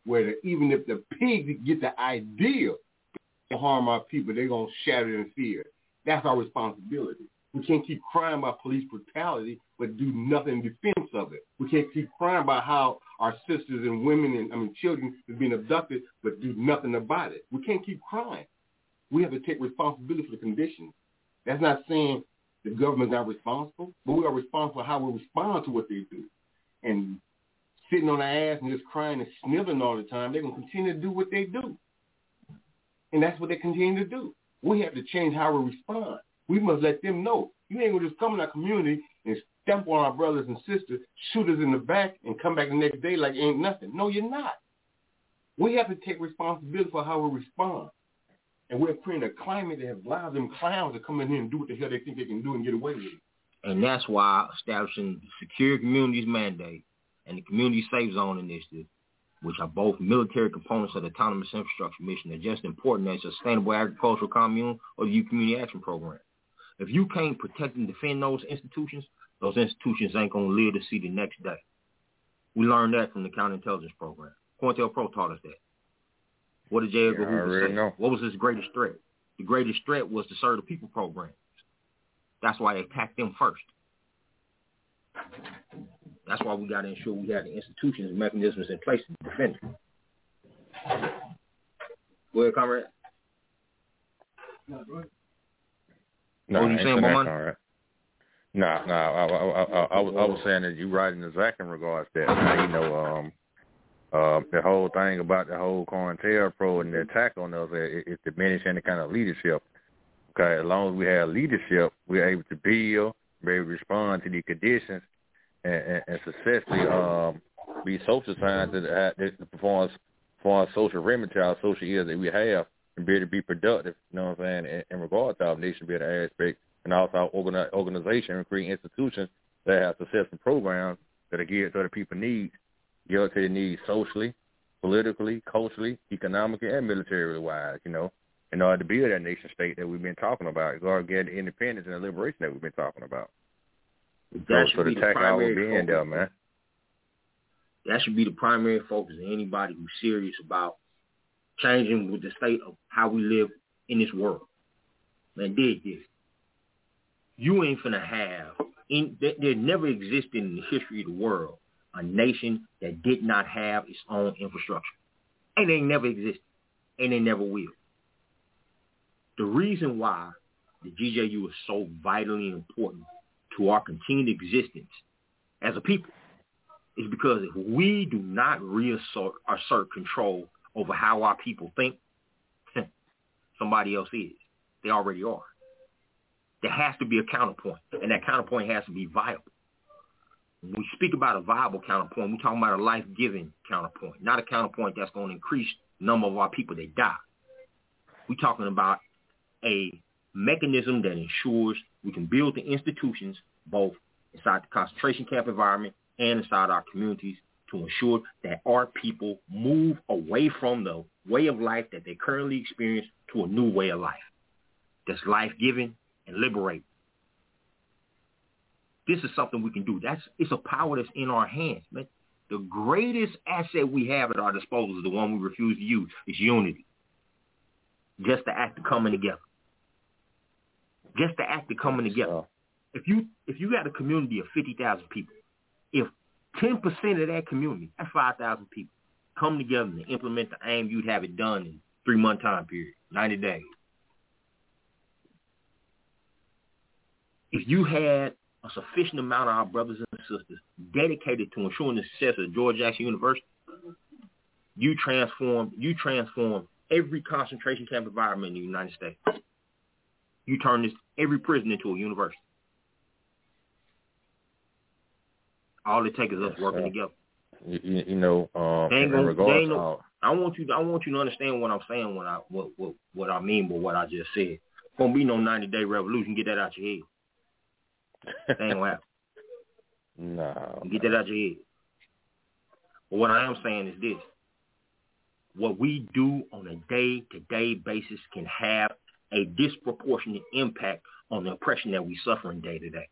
where the, even if the pigs get the idea to harm our people, they're going to shatter in fear. That's our responsibility. We can't keep crying about police brutality but do nothing in defense of it. We can't keep crying about how our sisters and women and, I mean, children is being abducted but do nothing about it. We can't keep crying. We have to take responsibility for the conditions. That's not saying the government's not responsible, but we are responsible for how we respond to what they do. And sitting on our ass and just crying and sniveling all the time, they're going to continue to do what they do. And that's what they continue to do. We have to change how we respond. We must let them know. You ain't going to just come in our community and stamp on our brothers and sisters, shoot us in the back, and come back the next day like ain't nothing. No, you're not. We have to take responsibility for how we respond. And we're creating a climate that allows them clowns to come in here and do what the hell they think they can do and get away with it. And that's why establishing the Secure Communities Mandate and the Community Safe Zone Initiative, which are both military components of the Autonomous Infrastructure Mission, are just important as a sustainable agricultural commune or the Youth Community Action Program. If you can't protect and defend those institutions, those institutions ain't going to live to see the next day. We learned that from the Counterintelligence Program. COINTELPRO taught us that. What did J. Edgar yeah, Hoover say? Know. What was his greatest threat? The greatest threat was the Serve the People program. That's why they attacked them first. That's why we got to ensure we have the institutions and mechanisms in place to defend them. Go ahead, comrade. No, what were you saying, Bowman? No, no, I, I, I, I, I, was, I was saying that you're right in exact in regards to that. You know, um, uh, the whole thing about the whole COINTELPRO and the attack on us is it, diminish any kind of leadership. Okay, as long as we have leadership, we're able to build, be able to respond to the conditions, and, and, and successfully um, be social science that, that performs perform social remedy, our social ills that we have, and be able to be productive. You know what I'm saying? In, in regards to our nation building aspect, and also our organi- organization and creating institutions that have successful programs that are geared to the people's needs, geared to their needs socially, politically, culturally, economically, and military-wise, you know, in order to build that nation state that we've been talking about, in order to get the independence and the liberation that we've been talking about. That so, so the the attack primary will be in there, man. That should be the primary focus of anybody who's serious about changing with the state of how we live in this world. Man, dig this. You ain't finna have, in, there never existed in the history of the world a nation that did not have its own infrastructure. And they never existed. And they never will. The reason why the G J U is so vitally important to our continued existence as a people is because if we do not reassert assert control over how our people think, somebody else is. They already are. There has to be a counterpoint, and that counterpoint has to be viable. When we speak about a viable counterpoint, we're talking about a life-giving counterpoint, not a counterpoint that's going to increase the number of our people that die. We're talking about a mechanism that ensures we can build the institutions both inside the concentration camp environment and inside our communities to ensure that our people move away from the way of life that they currently experience to a new way of life that's life-giving and liberating. This is something we can do. That's it's a power that's in our hands, man. The greatest asset we have at our disposal is the one we refuse to use. It's unity. Just the act of coming together. Just the act of coming together. If you if you got a community of fifty thousand people, if ten percent of that community, that's five thousand people, come together and implement the aim, you'd have it done in three-month time period, ninety days. If you had a sufficient amount of our brothers and sisters dedicated to ensuring the success of George Jackson University, you transform you transform every concentration camp environment in the United States. You turn this every prison into a university. All it takes is us working uh, together. You, you know, um, they ain't gonna, regards, they ain't no, I want you. I want you to understand what I'm saying. When I what what, what I mean by what I just said. It's gonna be no ninety day revolution. Get that out your head. That ain't gonna happen. No. Get that out your head. But what I am saying is this. What we do on a day-to-day basis can have a disproportionate impact on the oppression that we suffer in day-to-day.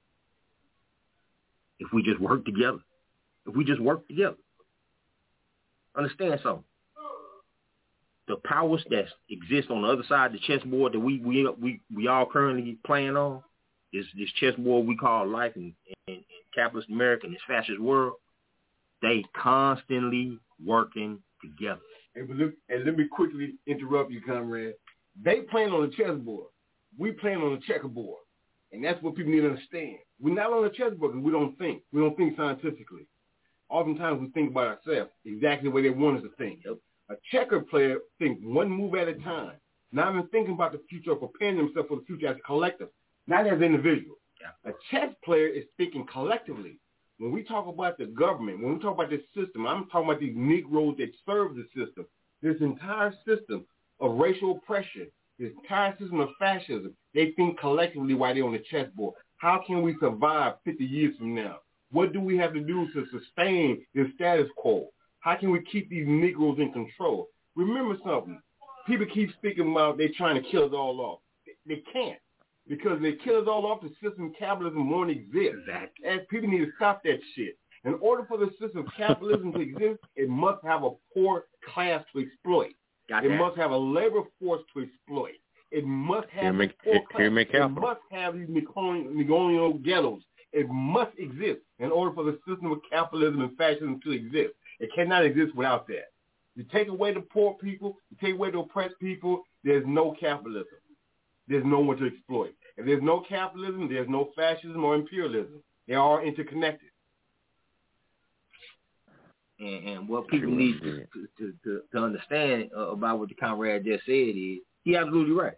If we just work together. If we just work together. Understand something. The powers that exist on the other side of the chessboard that we we we, we all currently playing on, this this chessboard we call life in, in, in capitalist America and this fascist world, they constantly working together. And let, and let me quickly interrupt you, comrade. They playing on the chessboard. We playing on the checkerboard. And that's what people need to understand. We're not on the chessboard because we don't think. We don't think scientifically. Oftentimes we think about ourselves exactly the way they want us to think. Yep. A checker player thinks one move at a time, not even thinking about the future or preparing themselves for the future as a collective, not as an individual. Yeah. A chess player is thinking collectively. When we talk about the government, when we talk about this system, I'm talking about these Negroes that serve the system. This entire system of racial oppression, this entire system of fascism, they think collectively while they're on the chessboard. How can we survive fifty years from now? What do we have to do to sustain the status quo? How can we keep these Negroes in control? Remember something. People keep speaking about they're trying to kill us all off. They can't. Because they kill us all off, the system of capitalism won't exist. Exactly. And people need to stop that shit. In order for the system of capitalism to exist, it must have a poor class to exploit. Got it that. Must have a labor force to exploit. It must have a poor class. It must have these Negonian ghettos. It must exist in order for the system of capitalism and fascism to exist. It cannot exist without that. You take away the poor people, you take away the oppressed people, there's no capitalism. There's no one to exploit. If there's no capitalism, there's no fascism or imperialism. They are interconnected. And, and what people need to, to, to, to understand uh, about what the comrade just said is, he's absolutely right.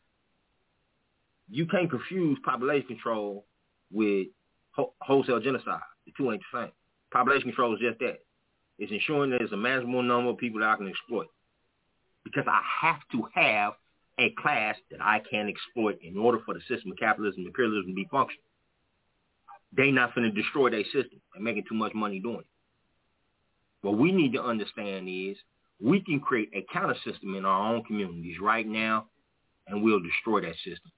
You can't confuse population control with ho- wholesale genocide. The two ain't the same. Population control is just that. It's ensuring that there's a manageable number of people that I can exploit. Because I have to have a class that I can exploit in order for the system of capitalism and imperialism to be functional. They not finna destroy their system. They're making too much money doing it. What we need to understand is we can create a counter system in our own communities right now, and we'll destroy that system.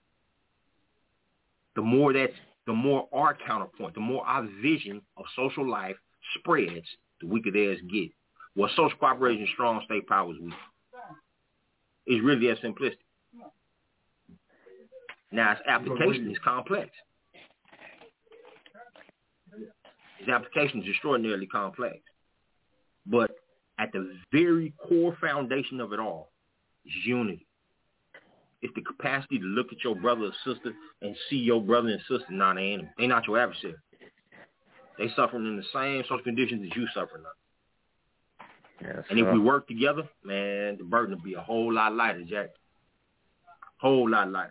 The more that's, the more our counterpoint, the more our vision of social life spreads, the weaker theirs get. What social cooperation, strong state power is weak. It's really that simplistic. Now, its application is complex. Its application is extraordinarily complex. But at the very core foundation of it all is unity. It's the capacity to look at your brother or sister and see your brother and sister not an enemy. They're not your adversary. They suffering in the same social conditions as you suffering under. Yes, and if we work together, man, the burden will be a whole lot lighter, Jack. Whole lot lighter.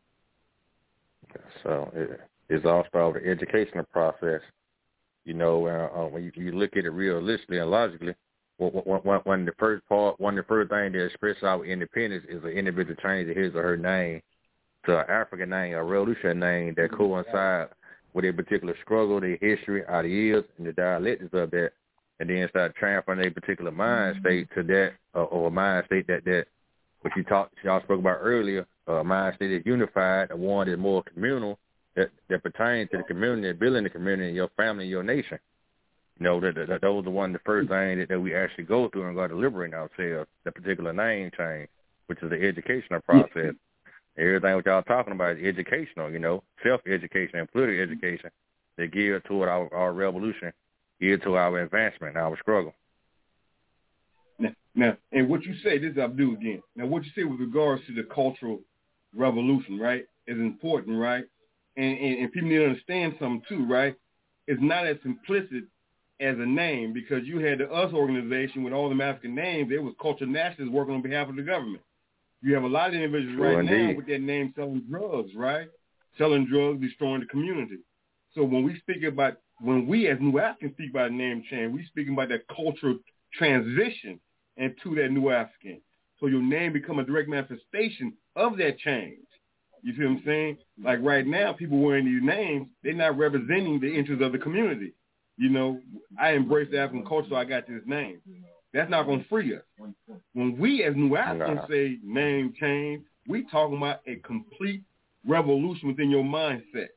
So it, it's all about the educational process. You know, uh, uh, when you, you look at it realistically and logically, one, one, one of the first part, one of the first things that express our independence is an individual change of his or her name to an African name, a revolutionary name that coincides with a particular struggle, their history, ideas, and the dialectics of that. And then start transferring a particular mind state to that, uh, or a mind state that, that what you talked, y'all spoke about earlier, a mind state that's unified, a one that's more communal, that, that pertains to the community, building the community, your family, your nation. You know, that, that those are one of the first things that, that we actually go through and got to liberate ourselves, that particular name change, which is the educational process. Everything what y'all talking about is educational, you know, self-education and political education that geared toward our, our revolution, geared to our advancement, our struggle. Now, now, and what you say, this is Abdul again. Now, what you say with regards to the cultural revolution, right, is important, right? And, and, and people need to understand something too, right? It's not as simplistic as a name, because you had the US organization with all the African names. It was cultural nationalists working on behalf of the government. You have a lot of individuals True right indeed. now with that name selling drugs, right? Selling drugs, destroying the community. So when we speak about, when we as New Africans speak about name change, we speaking about that cultural transition into that New African. So your name become a direct manifestation of that change. You see what I'm saying? Like right now, people wearing these names, they're not representing the interests of the community. You know, I embrace the African culture, so I got this name. That's not going to free us. When we as New Africans nah. say name change, we talking about a complete revolution within your mindset.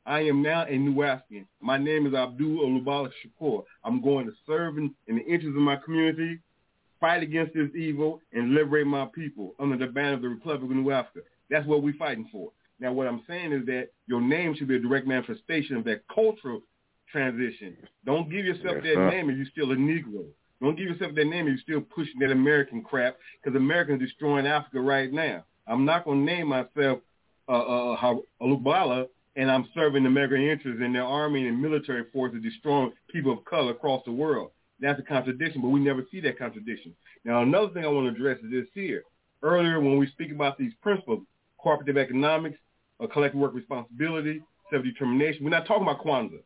I am now a New African. My name is Abdul Olubala Shakur. I'm going to serve in, in the interests of my community, fight against this evil, and liberate my people under the banner of the Republic of New Africa. That's what we're fighting for. Now, what I'm saying is that your name should be a direct manifestation of that cultural transition. Don't give yourself yes, that sir. name if you're still a Negro. Don't give yourself that name if you're still pushing that American crap, because Americans are destroying Africa right now. I'm not going to name myself uh, uh, Olubala, and I'm serving American interests in their army and military forces destroying people of color across the world. That's a contradiction, but we never see that contradiction. Now, another thing I want to address is this here. Earlier, when we speak about these principles, cooperative economics, a collective work responsibility, self-determination, we're not talking about Kwanzaa.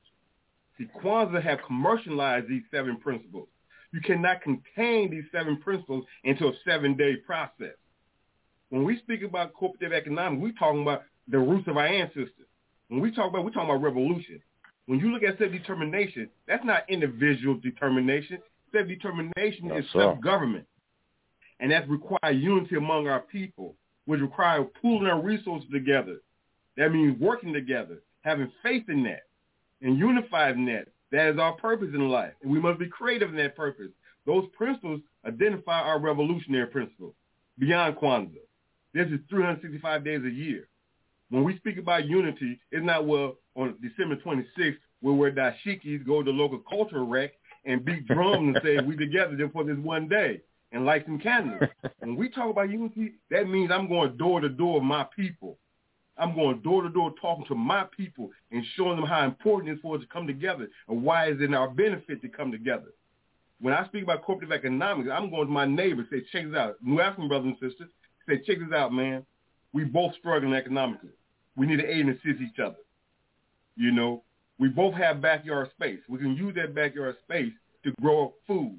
See, Kwanzaa have commercialized these seven principles. You cannot contain these seven principles into a seven-day process. When we speak about cooperative economics, we're talking about the roots of our ancestors. When we talk about, we're talking about revolution. When you look at self-determination, that's not individual determination. Self-determination That's is self-government. And that requires unity among our people, which requires pooling our resources together. That means working together, having faith in that, and unifying that. That is our purpose in life, and we must be creative in that purpose. Those principles identify our revolutionary principles beyond Kwanzaa. This is three hundred sixty-five days a year. When we speak about unity, it's not, well, on December twenty-sixth, where we're dashikis, go to the local cultural rec and beat drums and say we together just for this one day and light some candles. When we talk about unity, that means I'm going door to door with my people. I'm going door to door talking to my people and showing them how important it is for us to come together and why it's in our benefit to come together. When I speak about cooperative economics, I'm going to my neighbors, say, check this out. New African brothers and sisters, say, check this out, man. We both struggling economically. We need to aid and assist each other. You know, we both have backyard space. We can use that backyard space to grow food,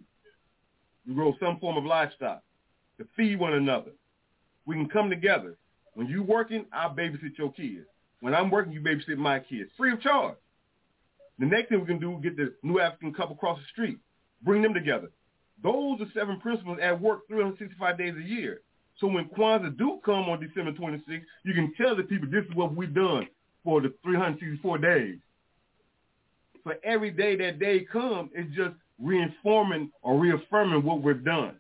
to grow some form of livestock, to feed one another. We can come together. When you working, I'll babysit your kids. When I'm working, you babysit my kids, free of charge. The next thing we can do is get the New African couple across the street, bring them together. Those are seven principles at work three hundred sixty-five days a year. So when Kwanzaa do come on December twenty-sixth, you can tell the people this is what we've done for the three hundred sixty-four days. For every day that day comes, it's just reinforming or reaffirming what we've done.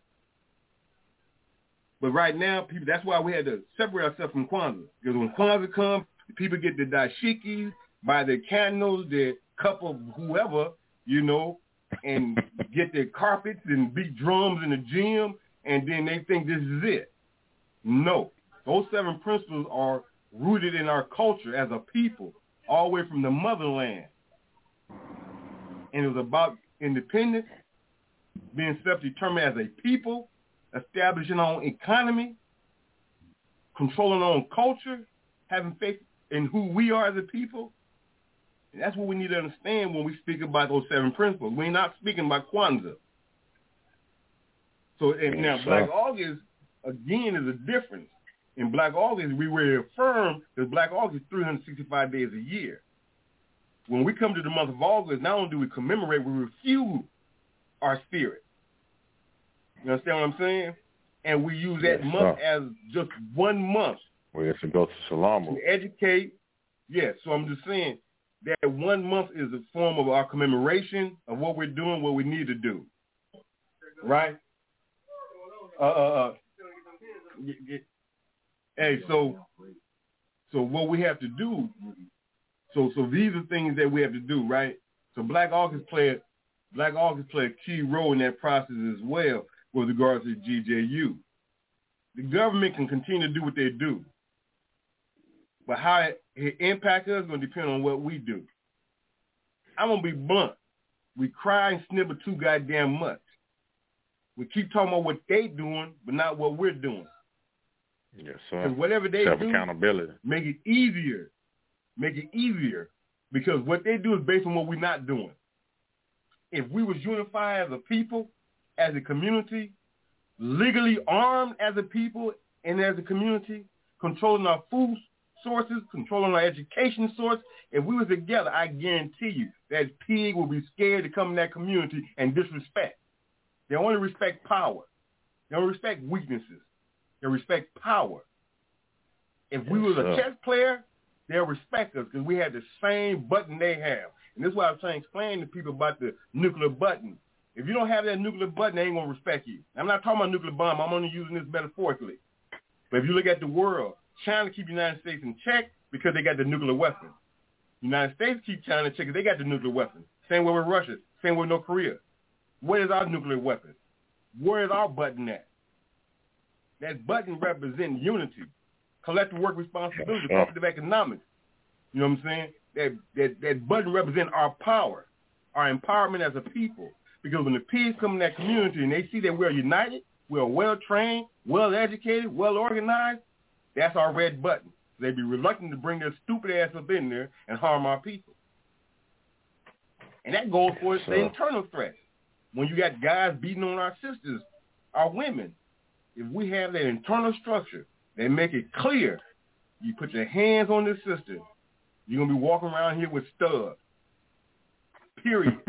But right now, people, that's why we had to separate ourselves from Kwanzaa. Because when Kwanzaa comes, people get the dashikis, buy their candles, their cup of whoever, you know, and get their carpets and beat drums in the gym, and then they think this is it. No. Those seven principles are rooted in our culture as a people, all the way from the motherland. And it was about independence, being self-determined as a people, establishing our own economy, controlling our own culture, having faith in who we are as a people. And that's what we need to understand when we speak about those seven principles. We're not speaking about Kwanzaa. So and now Black August, again, is a difference. In Black August, we reaffirm that Black August is three hundred sixty-five days a year. When we come to the month of August, not only do we commemorate, we refuel our spirit. You understand what I'm saying? And we use that yes, month sir. as just one month. We have to go to Salamu. To educate. Yes, so I'm just saying that one month is a form of our commemoration of what we're doing, what we need to do. Right? Uh, uh, uh. Hey, so, so what we have to do, so, so these are things that we have to do, right? So Black August play, Black August play a key role in that process as well with regards to G J U. The government can continue to do what they do, but how it, it impacts us is going to depend on what we do. I'm going to be blunt. We cry and snibble too goddamn much. We keep talking about what they doing, but not what we're doing. Yes, sir. Because whatever they do, accountability. Make it easier. Make it easier. Because what they do is based on what we're not doing. If we was unified as a people, as a community, legally armed as a people and as a community, controlling our food sources, controlling our education source, if we were together, I guarantee you that pig will be scared to come in that community and disrespect. They only respect power. They don't respect weaknesses. They respect power. If we yes, was a chess player they'll respect us because we have the same button they have. And this is why I'm trying to explain to people about the nuclear button. If you don't have that nuclear button, they ain't going to respect you. I'm not talking about nuclear bomb. I'm only using this metaphorically. But if you look at the world, China keep the United States in check because they got the nuclear weapon. The United States keep China in check because they got the nuclear weapon. Same way with Russia. Same way with North Korea. Where is our nuclear weapon? Where is our button at? That button represents unity, collective work responsibility, cooperative economics. You know what I'm saying? That, that, that button represents our power, our empowerment as a people. Because when the pigs come in that community and they see that we're united, we're well-trained, well-educated, well-organized, that's our red button. They'd be reluctant to bring their stupid ass up in there and harm our people. And that goes for the internal threat. When you got guys beating on our sisters, our women, if we have that internal structure, they make it clear, you put your hands on this sister, you're going to be walking around here with stubs. Period.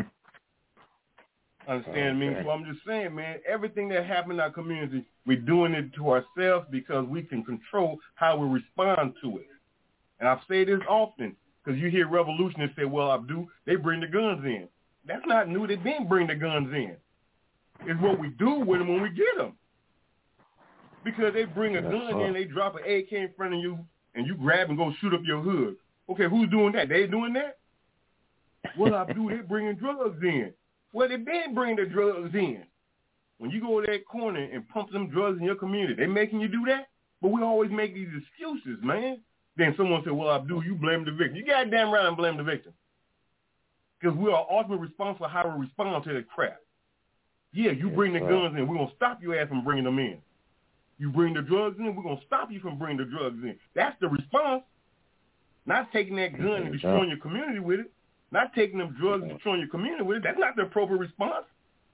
Understand me? So I'm just saying, man, everything that happened in our community, we're doing it to ourselves because we can control how we respond to it. And I've said this often because you hear revolutionists say, well, Abdul, they bring the guns in. That's not new. They didn't bring the guns in. It's what we do with them when we get them. Because they bring a gun in, they drop an A K in front of you, and you grab and go shoot up your hood. Okay, who's doing that? They doing that? Well, Abdul, they bringing drugs in. Well, they been bringing the drugs in. When you go to that corner and pump them drugs in your community, they making you do that? But we always make these excuses, man. Then someone said, well, Abdul, you blame the victim. You goddamn right and blame the victim. Because we are ultimately responsible for how we respond to that crap. Yeah, you bring the guns in. We're going to stop your ass from bringing them in. You bring the drugs in, we're going to stop you from bringing the drugs in. That's the response. Not taking that gun and destroying your community with it. Not taking them drugs and destroying your community with it. That's not the appropriate response.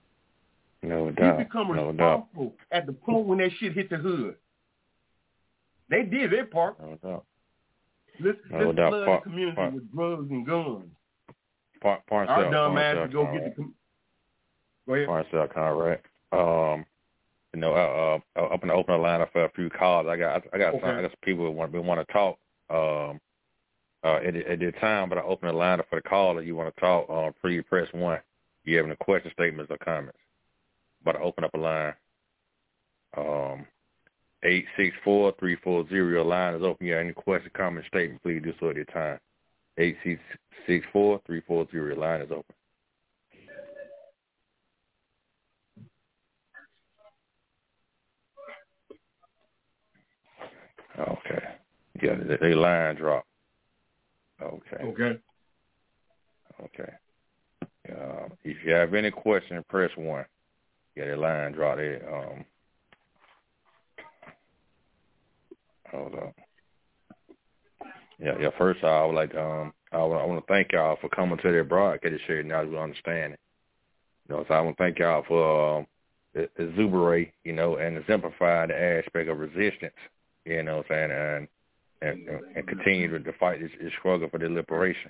No doubt. You become no responsible doubt. at the point when that shit hit the hood. They did their part. No doubt. Let's, no let's doubt. flood Part, the community part, with drugs and guns. Part, part Our self, dumb part ass self, to go all get right. the... Go ahead. Part self, all right. Um, you know, uh, uh, up in the open line up for a few calls. I got, I got, Okay. some, I got some people who want, who want to talk. Um, uh, at, at the time, but I open the line up for the caller. You want to talk? Uh, please press one. You have any questions, statements, or comments? But I open up a line. Um, eight six four three four zero. Your line is open. You have any questions, comments, statements? Please do so at your time. Eight six six four three four zero. Your line is open. Okay. Yeah, the, the line dropped. Okay. Okay. Okay. Uh, if you have any question, press one. Yeah, the line dropped there. Um, hold up. Yeah, yeah. First, I would like to, um, I, w- I want to thank y'all for coming to their broadcast and sharing now we understand it. You know, so I want to thank y'all for um, exuberate, you know, and exemplify the aspect of resistance. You know what I'm saying, and and, and continue to fight this, this struggle for their liberation.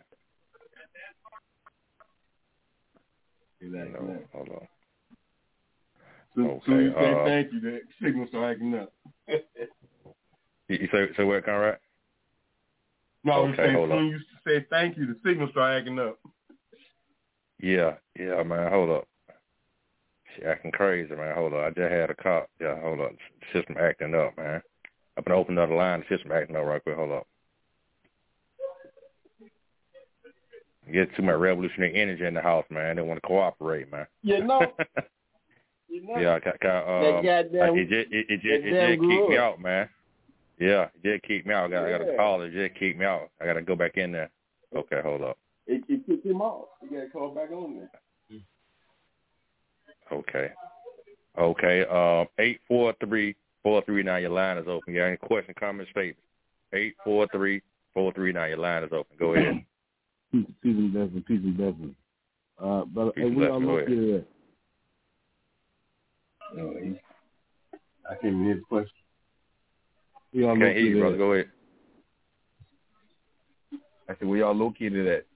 Exactly. You know, hold on. So, Okay, so you say uh, thank you, that signal start acting up. You, you say, say what, Conrad? No, I was Okay, saying hold soon on. you say thank you, the signal start acting up. Yeah, yeah, man, hold up. She acting crazy, man. Hold up. I just had a cop. Yeah, hold up. The system acting up, man. I'm going to open another line. The system acting up right quick. Hold up. Get too much revolutionary energy in the house, man. They want to cooperate, man. You know. you know. Yeah, I, I, um, that goddamn, it just, it, it just, that it just kicked me good. out, man. Yeah, it just kicked me out. I got, I got Yeah. a call. It just kicked me out. I got to go back in there. Okay, hold up. It, it kicked him off. You got to call back on there. Okay. Okay. Um, eight four three four three nine. Your line is open. You got any question, comment, statement? Eight four three four three nine. Your line is open. Go ahead. Peace, peace and blessing, peace and blessing. Uh, but Peace hey, and we all blessing. Go located at? No, he, I can't even hear the question. We all Can't hear you, located brother. at? Go ahead. I said, where y'all located at?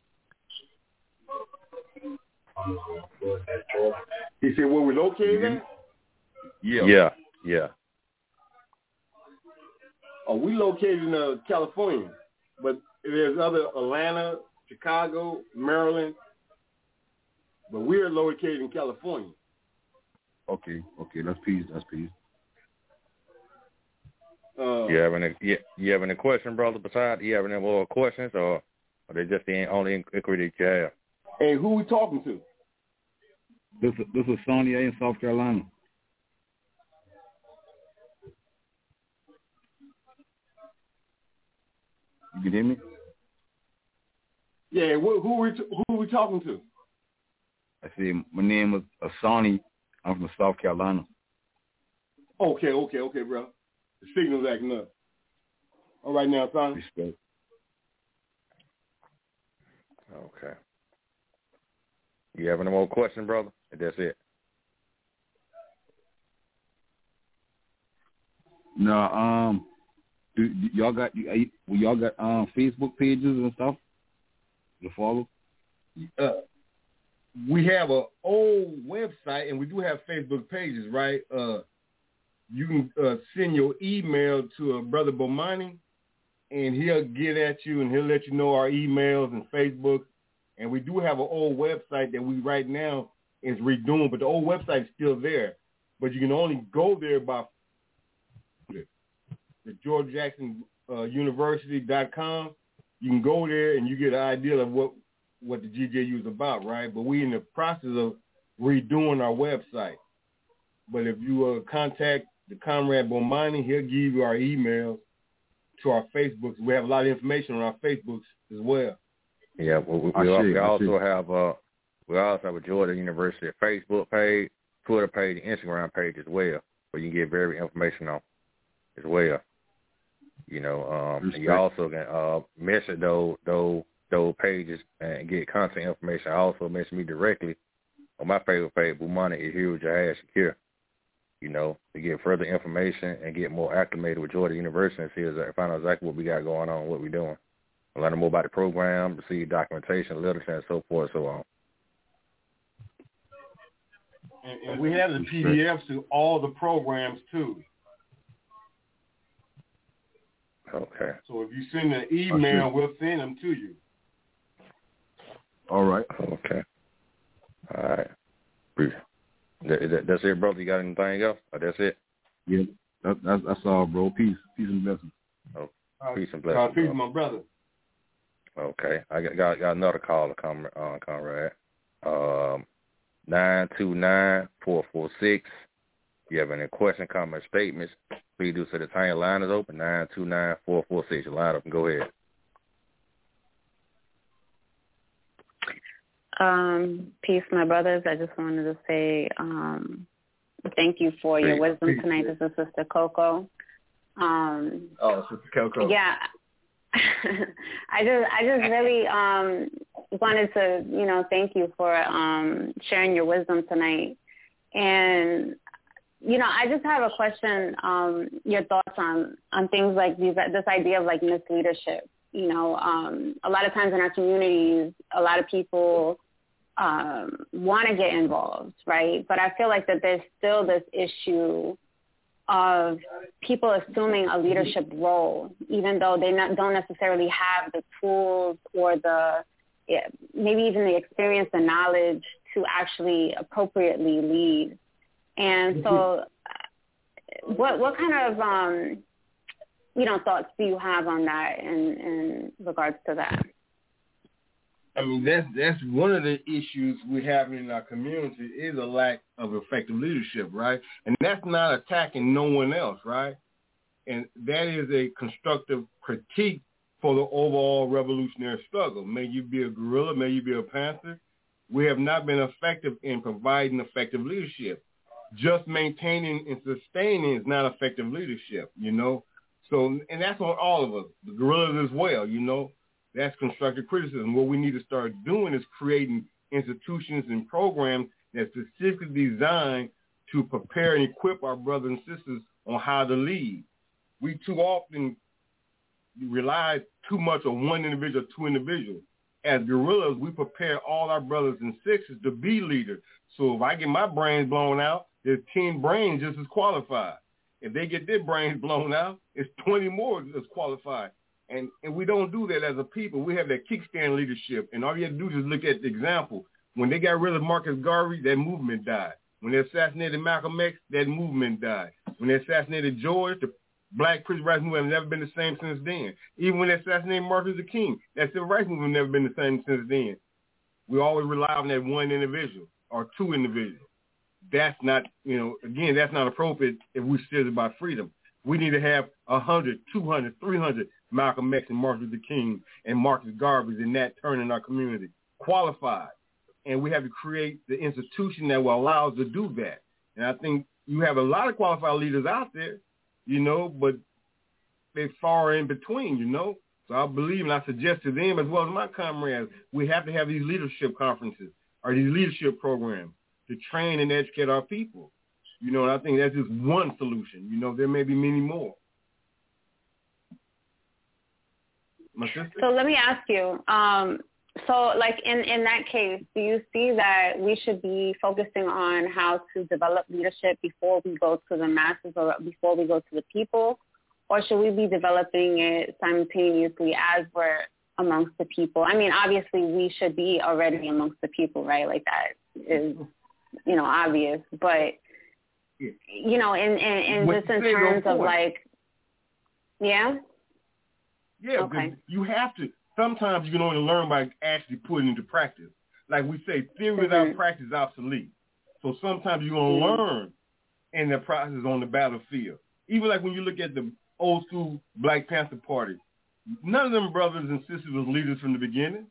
He said, where we located at? Yeah. Yeah. Yeah. Oh, we located in uh, California, but there's other Atlanta, Chicago, Maryland, but we're located in California. Okay, okay, that's peace. That's peace. Uh, you have any? You, you have any questions, brother? Besides, you have any more questions, or are they just the only inquiry that you have? Hey, who we talking to? This is this is Sonya in South Carolina. You can hear me? Yeah, who who we who we talking to? I said my name is Asani. I'm from South Carolina. Okay, okay, okay, bro. The signal's acting up. All right now, son. Respect. Okay. You have any more questions, brother? That's it. No, um, do, do y'all got you, well, y'all got um Facebook pages and stuff to follow? Uh, we have an old website and we do have Facebook pages, right? Uh, you can uh, send your email to uh, Brother Bomani, and he'll get at you and he'll let you know our emails and Facebook. And we do have an old website that we right now is redoing, but the old website's still there. But you can only go there by the George Jackson uh, University dot com. You can go there and you get an idea of what, what the G J U is about, right? But we're in the process of redoing our website. But if you uh, contact the Comrade Bomani, he'll give you our emails to our Facebooks. We have a lot of information on our Facebooks as well. Yeah, well, we, we, we also have uh, we also have a Georgia University Facebook page, Twitter page, Instagram page as well, where you can get very information on as well. You know, um, and you also can uh, message those those those pages and get content information. I also message me directly on my favorite page, Bomani is here with Jahad Shakir. You know, to get further information and get more acclimated with Georgia University and see find out exactly what we got going on, what we're doing. Learn more about the program, to see documentation, literature, and so forth and so on. And, and we have the P D Fs to all the programs, too. Okay. So if you send an email, oh, we'll send them to you. All right. Okay. All right. That, that, that's it, brother. You got anything else? Or that's it? Yeah, that, that's, that's all, bro. Peace. Peace and blessings. Oh, uh, peace and blessings. Uh, peace, my brother. Okay, I got got, got another call to come, uh, Conrad. Um, nine two nine four four six. If you have any question, comment, statements, please do so. The time line is open. Nine two nine four four six. Your line up and go ahead. Um, peace, my brothers. I just wanted to say um, thank you for your peace, wisdom peace, tonight. This is Sister Coco. Um, oh, Sister Coco. Yeah. I just, I just really um, wanted to, you know, thank you for um, sharing your wisdom tonight. And, you know, I just have a question, um, your thoughts on, on things like these, this idea of like misleadership. You know, um, a lot of times in our communities, a lot of people um, want to get involved, right? But I feel like that there's still this issue of people assuming a leadership role, even though they not, don't necessarily have the tools or the, maybe even the experience and knowledge to actually appropriately lead. And so what what kind of, um, you know, thoughts do you have on that in, in regards to that? I mean, that's that's one of the issues we have in our community is a lack of effective leadership, right? And that's not attacking no one else, right? And that is a constructive critique for the overall revolutionary struggle. May you be a guerrilla, may you be a panther. We have not been effective in providing effective leadership. Just maintaining and sustaining is not effective leadership, you know? So, and that's on all of us, the guerrillas as well, you know? That's constructive criticism. What we need to start doing is creating institutions and programs that are specifically designed to prepare and equip our brothers and sisters on how to lead. We too often rely too much on one individual, two individuals. As guerrillas, we prepare all our brothers and sisters to be leaders. So if I get my brains blown out, there's ten brains just as qualified. If they get their brains blown out, it's twenty more that's qualified. And and we don't do that as a people. We have that kickstand leadership, and all you have to do is look at the example. When they got rid of Marcus Garvey, that movement died. When they assassinated Malcolm X, that movement died. When they assassinated George, the Black Civil Rights Movement has never been the same since then. Even when they assassinated Martin Luther King, that Civil Rights Movement has never been the same since then. We always rely on that one individual or two individuals. That's not, you know, again, that's not appropriate if we're serious about freedom. We need to have one hundred, two hundred, three hundred Malcolm X and Martin Luther King and Marcus Garvey in that turn in our community, qualified. And we have to create the institution that will allow us to do that. And I think you have a lot of qualified leaders out there, you know, but they're far in between, you know. So I believe and I suggest to them as well as my comrades, we have to have these leadership conferences or these leadership programs to train and educate our people. You know, and I think that's just one solution. You know, there may be many more. My sister? So let me ask you, um, so like in, in that case, do you see that we should be focusing on how to develop leadership before we go to the masses or before we go to the people? Or should we be developing it simultaneously as we're amongst the people? I mean, obviously we should be already amongst the people, right? Like that is, you know, obvious. But, you know, in, in, in just in terms of like, yeah? Yeah, okay. Because you have to. Sometimes you can only learn by actually putting it into practice. Like we say, theory mm-hmm. without practice is obsolete. So sometimes you're going to mm-hmm. learn in the process on the battlefield. Even like when you look at the old school Black Panther Party, none of them brothers and sisters was leaders from the beginning.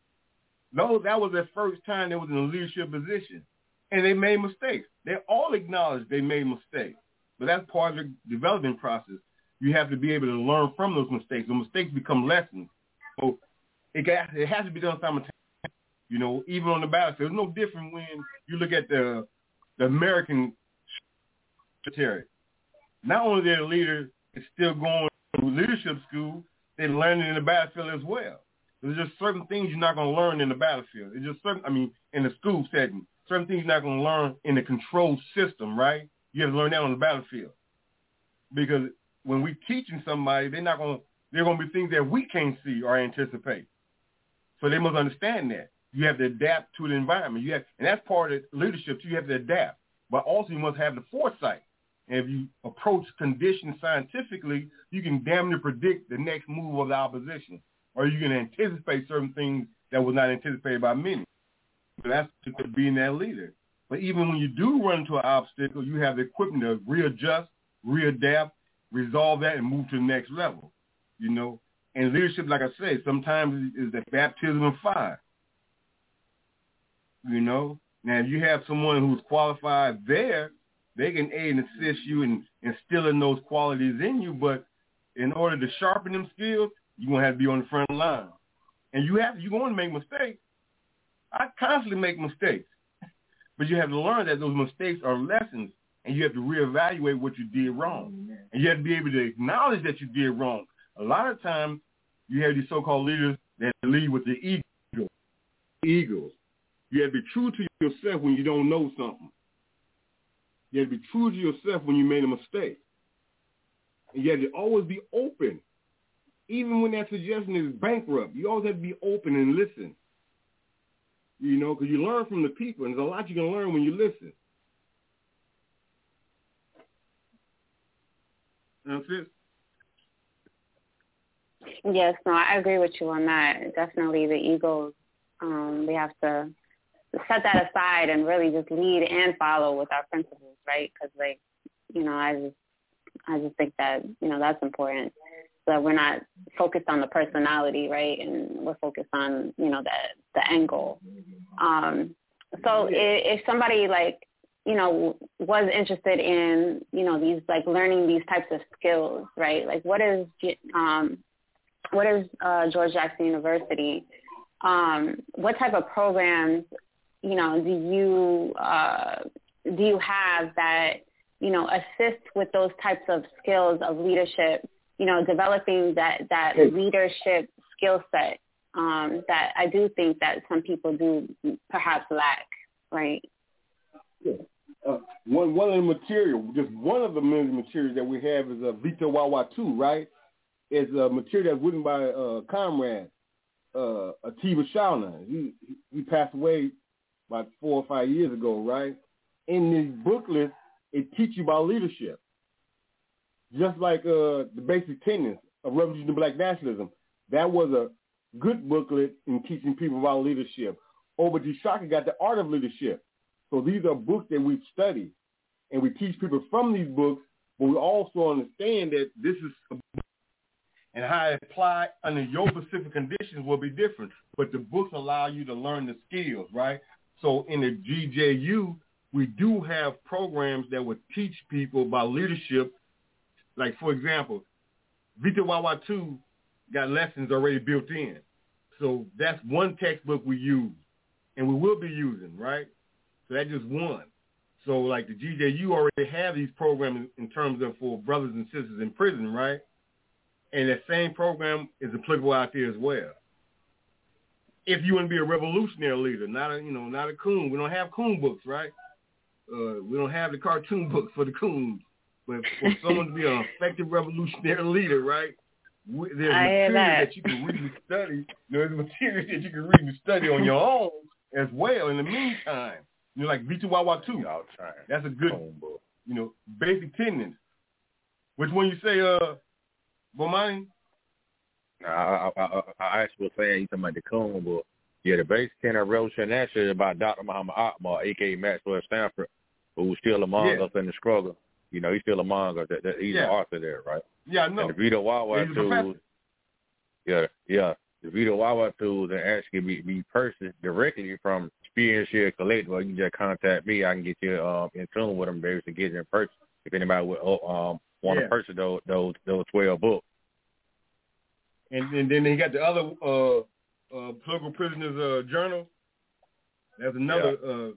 No, that was their first time they was in a leadership position. And they made mistakes. They all acknowledged they made mistakes. But that's part of the development process. You have to be able to learn from those mistakes. The mistakes become lessons. So it, got, it has to be done simultaneously, you know, even on the battlefield. It's no different when you look at the the American military. Not only their leader is still going to leadership school, they're learning in the battlefield as well. There's just certain things you're not going to learn in the battlefield. It's just certain, I mean, in the school setting, certain things you're not going to learn in the control system, right? You have to learn that on the battlefield. Because when we're teaching somebody, they're not going to, there are going to be things that we can't see or anticipate. So they must understand that. You have to adapt to the environment. You have, and that's part of leadership. You have to adapt. But also you must have the foresight. And if you approach conditions scientifically, you can damn near predict the next move of the opposition. Or you can anticipate certain things that was not anticipated by many. So that's to being that leader. But even when you do run into an obstacle, you have the equipment to readjust, readapt, resolve that, and move to the next level. You know, and leadership, like I said, sometimes is the baptism of fire. You know, now if you have someone who's qualified there, they can aid and assist you in instilling those qualities in you. But in order to sharpen them skills, you're going to have to be on the front line. And you have, you're going to make mistakes. I constantly make mistakes. But you have to learn that those mistakes are lessons, and you have to reevaluate what you did wrong. And you have to be able to acknowledge that you did wrong. A lot of times, you have these so-called leaders that lead with the ego. Egos. You have to be true to yourself when you don't know something. You have to be true to yourself when you made a mistake. And you have to always be open. Even when that suggestion is bankrupt, you always have to be open and listen. You know, because you learn from the people, and there's a lot you can learn when you listen. That's it. Yes, no, I agree with you on that. Definitely the egos, um, we have to set that aside and really just lead and follow with our principles, right? Because, like, you know, I just, I just think that, you know, that's important. So that we're not focused on the personality, right? And we're focused on, you know, the, the end goal. Um, so if, if somebody, like, you know, was interested in, you know, these, like, learning these types of skills, right? Like, what is, um, what is uh, George Jackson University? Um, what type of programs, you know, do you uh, do you have that, you know, assist with those types of skills of leadership? You know, developing that that leadership skill set um, that I do think that some people do perhaps lack, right? Yeah. Uh, one one of the material, just one of the many materials that we have is a Vita Wawa two, right? is a material that's written by uh, Comrade uh, Atiba Shauna. He he passed away about four or five years ago, right? In this booklet, it teaches you about leadership, just like uh, the basic tenets of Revolution to Black Nationalism. That was a good booklet in teaching people about leadership. Obadiah Shaka got the art of leadership. So these are books that we've studied, and we teach people from these books, but we also understand that this is a book, and how it applied under your specific conditions will be different. But the books allow you to learn the skills, right? So in the G J U, we do have programs that would teach people about leadership. Like, for example, Vita Wawa two got lessons already built in. So that's one textbook we use, and we will be using, right? So that's just one. So like the G J U already have these programs in terms of for brothers and sisters in prison, right? And that same program is applicable out there as well. If you want to be a revolutionary leader, not a, you know, not a coon. We don't have coon books, right? Uh, we don't have the cartoon books for the coons. But for someone to be an effective revolutionary leader, right? There's material that. that you can read and study. There's material that you can read and study on your own as well. In the meantime, you know, like V two Y Y two. That's a good, you know, basic tenets. Which one you say, uh, Bomani? I, I, I, I actually was saying you talking about the Coon book. Yeah, the basic tenet of Revolution National is about Doctor Muhammad Akbar, a k a. Maxwell Stanford, who's still among yeah. us in the struggle. You know, he's still among us. That, that, he's yeah. an author there, right? Yeah, I know. And the Vita Wawa tools, yeah, yeah, the Vita Wawa tools and actually be, be purchased directly from Spear and Share Collective. Or you can just contact me. I can get you um, in tune with them, baby, to get them purchased. If anybody would um, want to yeah. purchase those those those twelve books. And, and then they got the other uh, uh, Political Prisoners uh, Journal. That's another yeah. uh,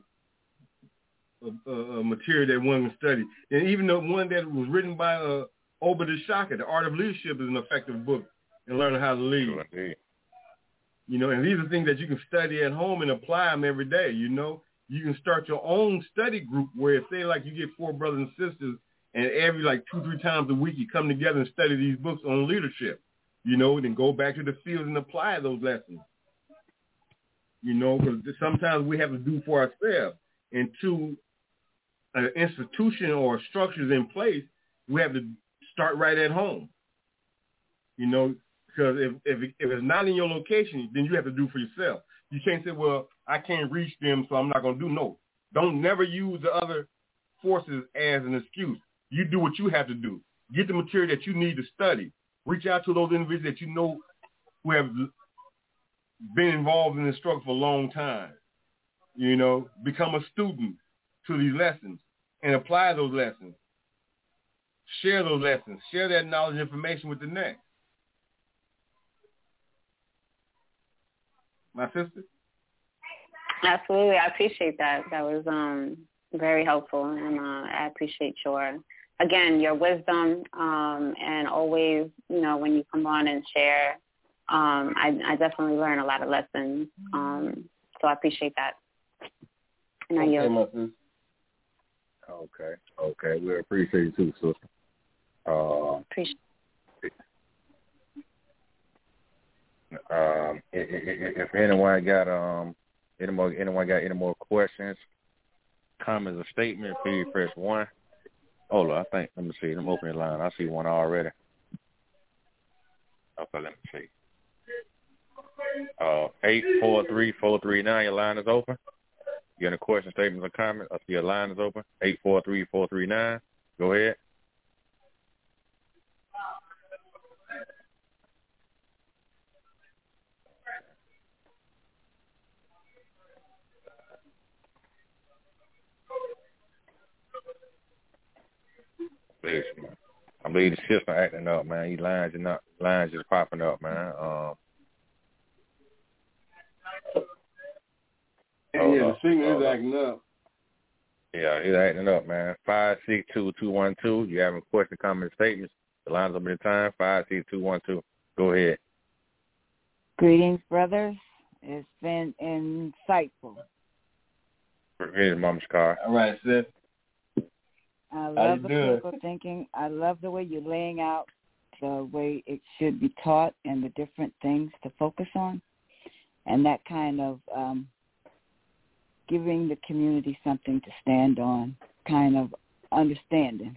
uh, uh, material that one can study. And even the one that was written by uh, Obadiah Shaka, The Art of Leadership, is an effective book in learning how to lead. Sure, you know, and these are things that you can study at home and apply them every day. You know, you can start your own study group where, say, like you get four brothers and sisters, and every like two, three times a week you come together and study these books on leadership. You know, then go back to the field and apply those lessons. You know, because sometimes we have to do for ourselves. And to an institution or structures in place, we have to start right at home. You know, because if, if, if it's not in your location, then you have to do for yourself. You can't say, well, I can't reach them, so I'm not going to do. No. Don't never use the other forces as an excuse. You do what you have to do. Get the material that you need to study. Reach out to those individuals that you know who have been involved in this struggle for a long time. You know, become a student to these lessons and apply those lessons. Share those lessons. Share that knowledge and information with the next. My sister? Absolutely. I appreciate that. That was um, very helpful, and uh, I appreciate your Again, your wisdom, um, and always, you know, when you come on and share, um, I, I definitely learn a lot of lessons. Um, so I appreciate that. And I okay, yield. Okay, okay. We appreciate you too, sister. Uh, appreciate um, if, if anyone got um, any more, anyone got any more questions, comments, or statement, please press one. Hold on, I think, let me see, I'm opening the line. I see one already. Okay, let me see. Uh, eight four three, four three nine, your line is open. You got any questions, statements, or comments? I see your line is open. eight four three, four three nine. Go ahead. I believe the system acting up, man. These lines are not lines just popping up, man. Um, yeah, yeah, the signal is acting up. Yeah, it's acting up, man. Five six two two one two. You have a question, comment, statements? The line's up at the time. Five six two one two. Go ahead. Greetings, brothers. It's been insightful. Here's Mama Shakara. All right, sis. I love the critical thinking. I love the way you're laying out the way it should be taught and the different things to focus on, and that kind of um, giving the community something to stand on, kind of understanding.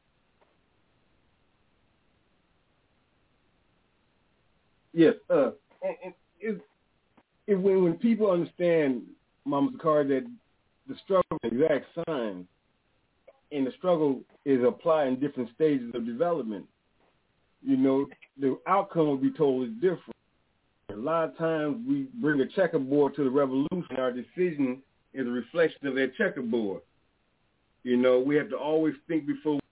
Yes, uh, and, and it, it, when when people understand, Mama Sakari, that the struggle is exact science, and the struggle is applied in different stages of development, you know, the outcome will be totally different. A lot of times we bring a checkerboard to the revolution. Our decision is a reflection of that checkerboard. You know, we have to always think before.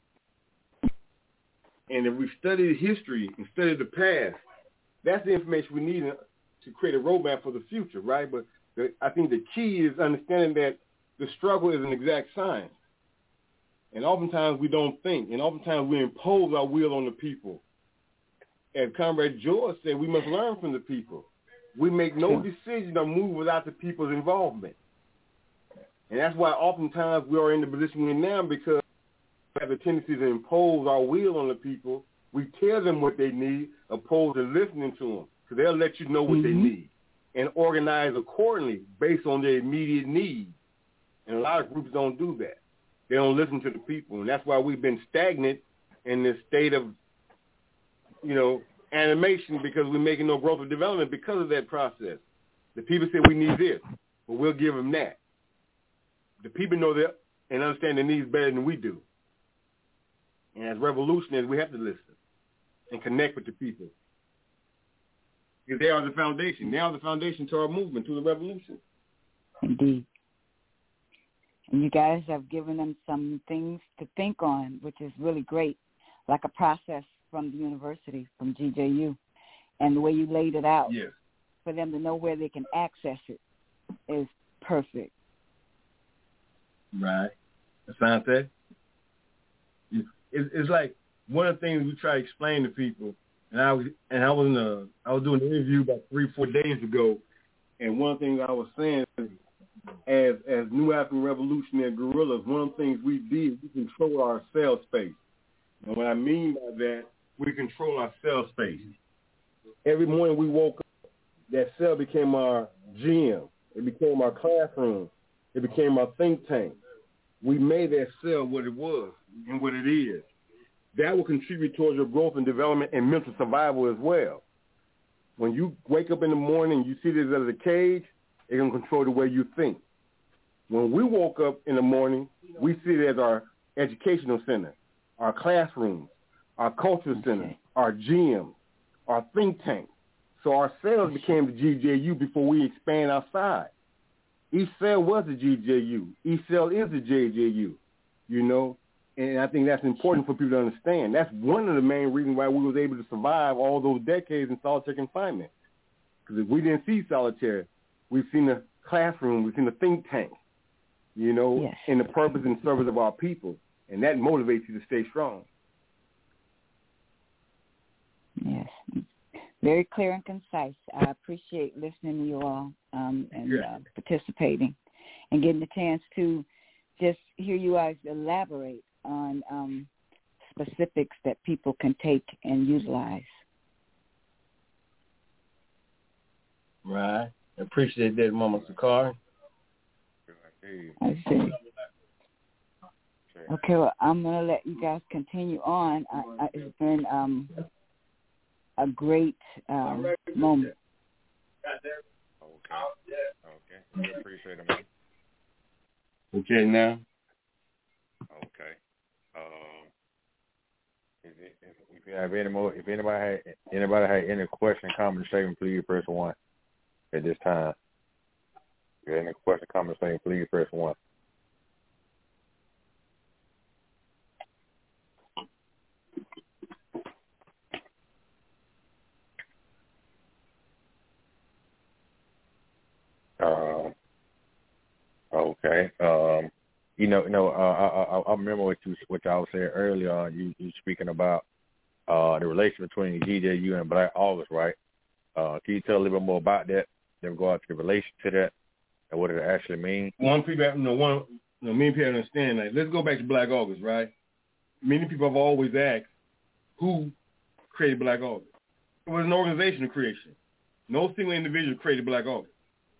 And if we study history and study the past, that's the information we need to create a roadmap for the future, right? But the, I think the key is understanding that the struggle is an exact science. And oftentimes we don't think, and oftentimes we impose our will on the people. As Comrade George said, we must learn from the people. We make no decision or move without the people's involvement. And that's why oftentimes we are in the position we're in now, because we have a tendency to impose our will on the people. We tell them what they need, opposed to listening to them. So they'll let you know what mm-hmm. they need and organize accordingly based on their immediate needs. And a lot of groups don't do that. They don't listen to the people. And that's why we've been stagnant in this state of, you know, animation, because we're making no growth or development because of that process. The people say we need this, but we'll give them that. The people know that and understand their needs better than we do. And as revolutionaries, we have to listen and connect with the people. Because they are the foundation. They are the foundation to our movement, to the revolution. Indeed. And you guys have given them some things to think on, which is really great, like a process from the university, from G J U, and the way you laid it out yes. for them to know where they can access it is perfect. Right. Asante? It's, it's like one of the things we try to explain to people, and I was and I was in a I was doing an interview about three, four days ago, and one of the things I was saying is, as as New African Revolutionary guerrillas, one of the things we did, we control our cell space. And what I mean by that, we control our cell space. Every morning we woke up, that cell became our gym. It became our classroom. It became our think tank. We made that cell what it was and what it is. That will contribute towards your growth and development and mental survival as well. When you wake up in the morning, you see this as a cage, it can control the way you think. When we woke up in the morning, we see it as our educational center, our classrooms, our cultural center, our gym, our think tank. So our cells became the G J U before we expand outside. Each cell was the G J U. Each cell is the J J U, you know, and I think that's important for people to understand. That's one of the main reasons why we was able to survive all those decades in solitary confinement. Because if we didn't see solitary, we've seen the classroom, we've seen the think tank, you know, yes. in the purpose and service of our people. And that motivates you to stay strong. Yes. Very clear and concise. I appreciate listening to you all um, and yeah. uh, participating and getting the chance to just hear you guys elaborate on um, specifics that people can take and utilize. Right. I appreciate that, Mama Sakari. I see. Okay, well, I'm going to let you guys continue on. I, I, it's been um, a great um, moment. Okay. Okay. Appreciate it, man. Okay, now. Okay. Um, if, if, if you have any more, if anybody had anybody had any question, comment, statement, please press one at this time. If you have any question, comment, statement, please press one. Uh, okay. Um, you know, you know, uh, I, I, I remember what you what y'all said earlier on. You, you speaking about uh, the relation between G J U and Black August, right? Uh, can you tell a little bit more about that? Then go out to the relation to that and what it actually means. One people, you know, one, you know, many people understand. Like, let's go back to Black August, right? Many people have always asked, who created Black August. It was an organizational creation. No single individual created Black August.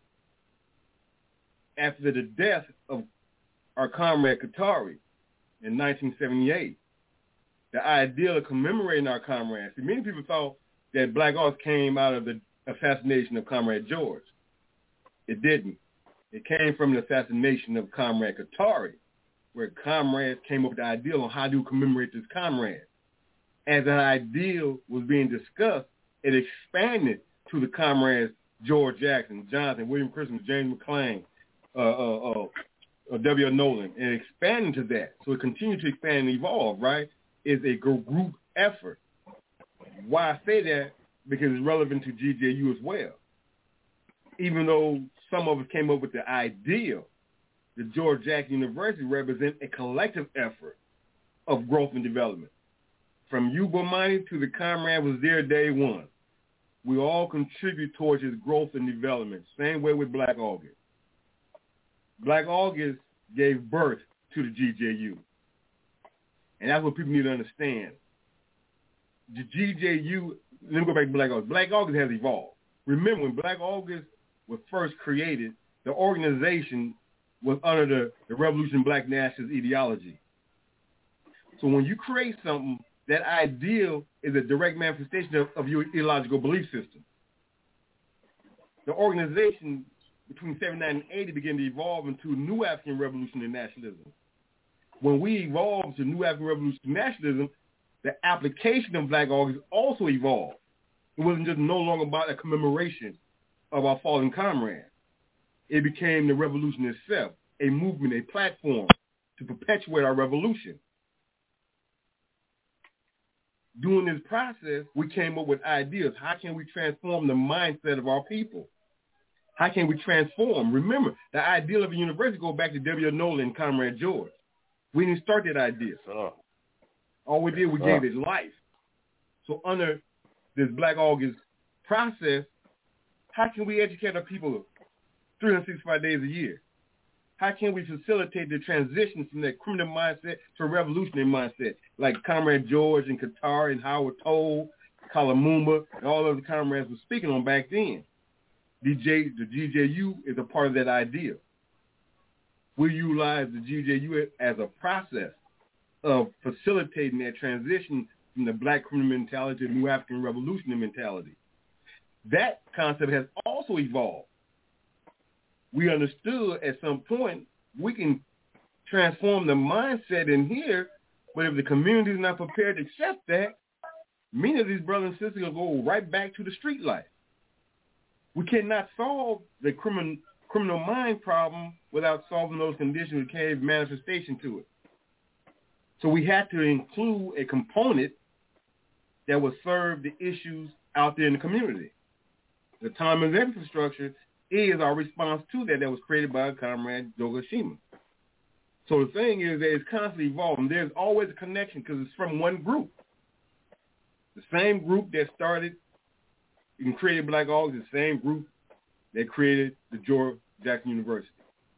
After the death of our comrade Qatari in nineteen seventy-eight, the idea of commemorating our comrades, see, many people thought that Black August came out of the assassination of Comrade George. It didn't. It came from the assassination of Comrade Qatari, where comrades came up with the ideal on how to commemorate this comrade. As that ideal was being discussed, it expanded to the comrades George Jackson, Jonathan, William Christmas, James McClain, uh, uh, uh, uh, W L Nolan, and expanded to that. So it continued to expand and evolve, right? It's a group effort. Why I say that? Because it's relevant to G J U as well. Even though some of us came up with the ideal, the George Jackson University represents a collective effort of growth and development. From you, Bomani, to the comrade was there day one. We all contribute towards his growth and development. Same way with Black August. Black August gave birth to the G J U. And that's what people need to understand. The G J U, let me go back to Black August. Black August has evolved. Remember, when Black August was first created, the organization was under the, the Revolution Black Nationalist ideology. So when you create something, that ideal is a direct manifestation of, of your ideological belief system. The organization between seventy-nine and eighty began to evolve into New African Revolutionary Nationalism. When we evolved to New African Revolutionary Nationalism, the application of Black August also evolved. It wasn't just no longer about a commemoration of our fallen comrades. It became the revolution itself, a movement, a platform to perpetuate our revolution. During this process, we came up with ideas. How can we transform the mindset of our people? How can we transform? Remember, the ideal of a university goes back to W L Nolan and Comrade George. We didn't start that idea. All we did, we gave it life. So under this Black August process, how can we educate our people three hundred sixty-five days a year? How can we facilitate the transition from that criminal mindset to a revolutionary mindset, like Comrade George and Qatar and Howard Toll, Kalamumba, and all of the comrades were speaking on back then? D J, the G J U is a part of that idea. We utilize the G J U as a process of facilitating that transition from the black criminal mentality to the New African revolutionary mentality. That concept has also evolved. We understood at some point we can transform the mindset in here, but if the community is not prepared to accept that, many of these brothers and sisters will go right back to the street life. We cannot solve the criminal criminal mind problem without solving those conditions that gave manifestation to it. So we had to include a component that would serve the issues out there in the community. The time and infrastructure is our response to that that was created by Comrade Douglas Shima. So the thing is that it's constantly evolving. There's always a connection because it's from one group. The same group that started and created Black August, the same group that created the George Jackson University.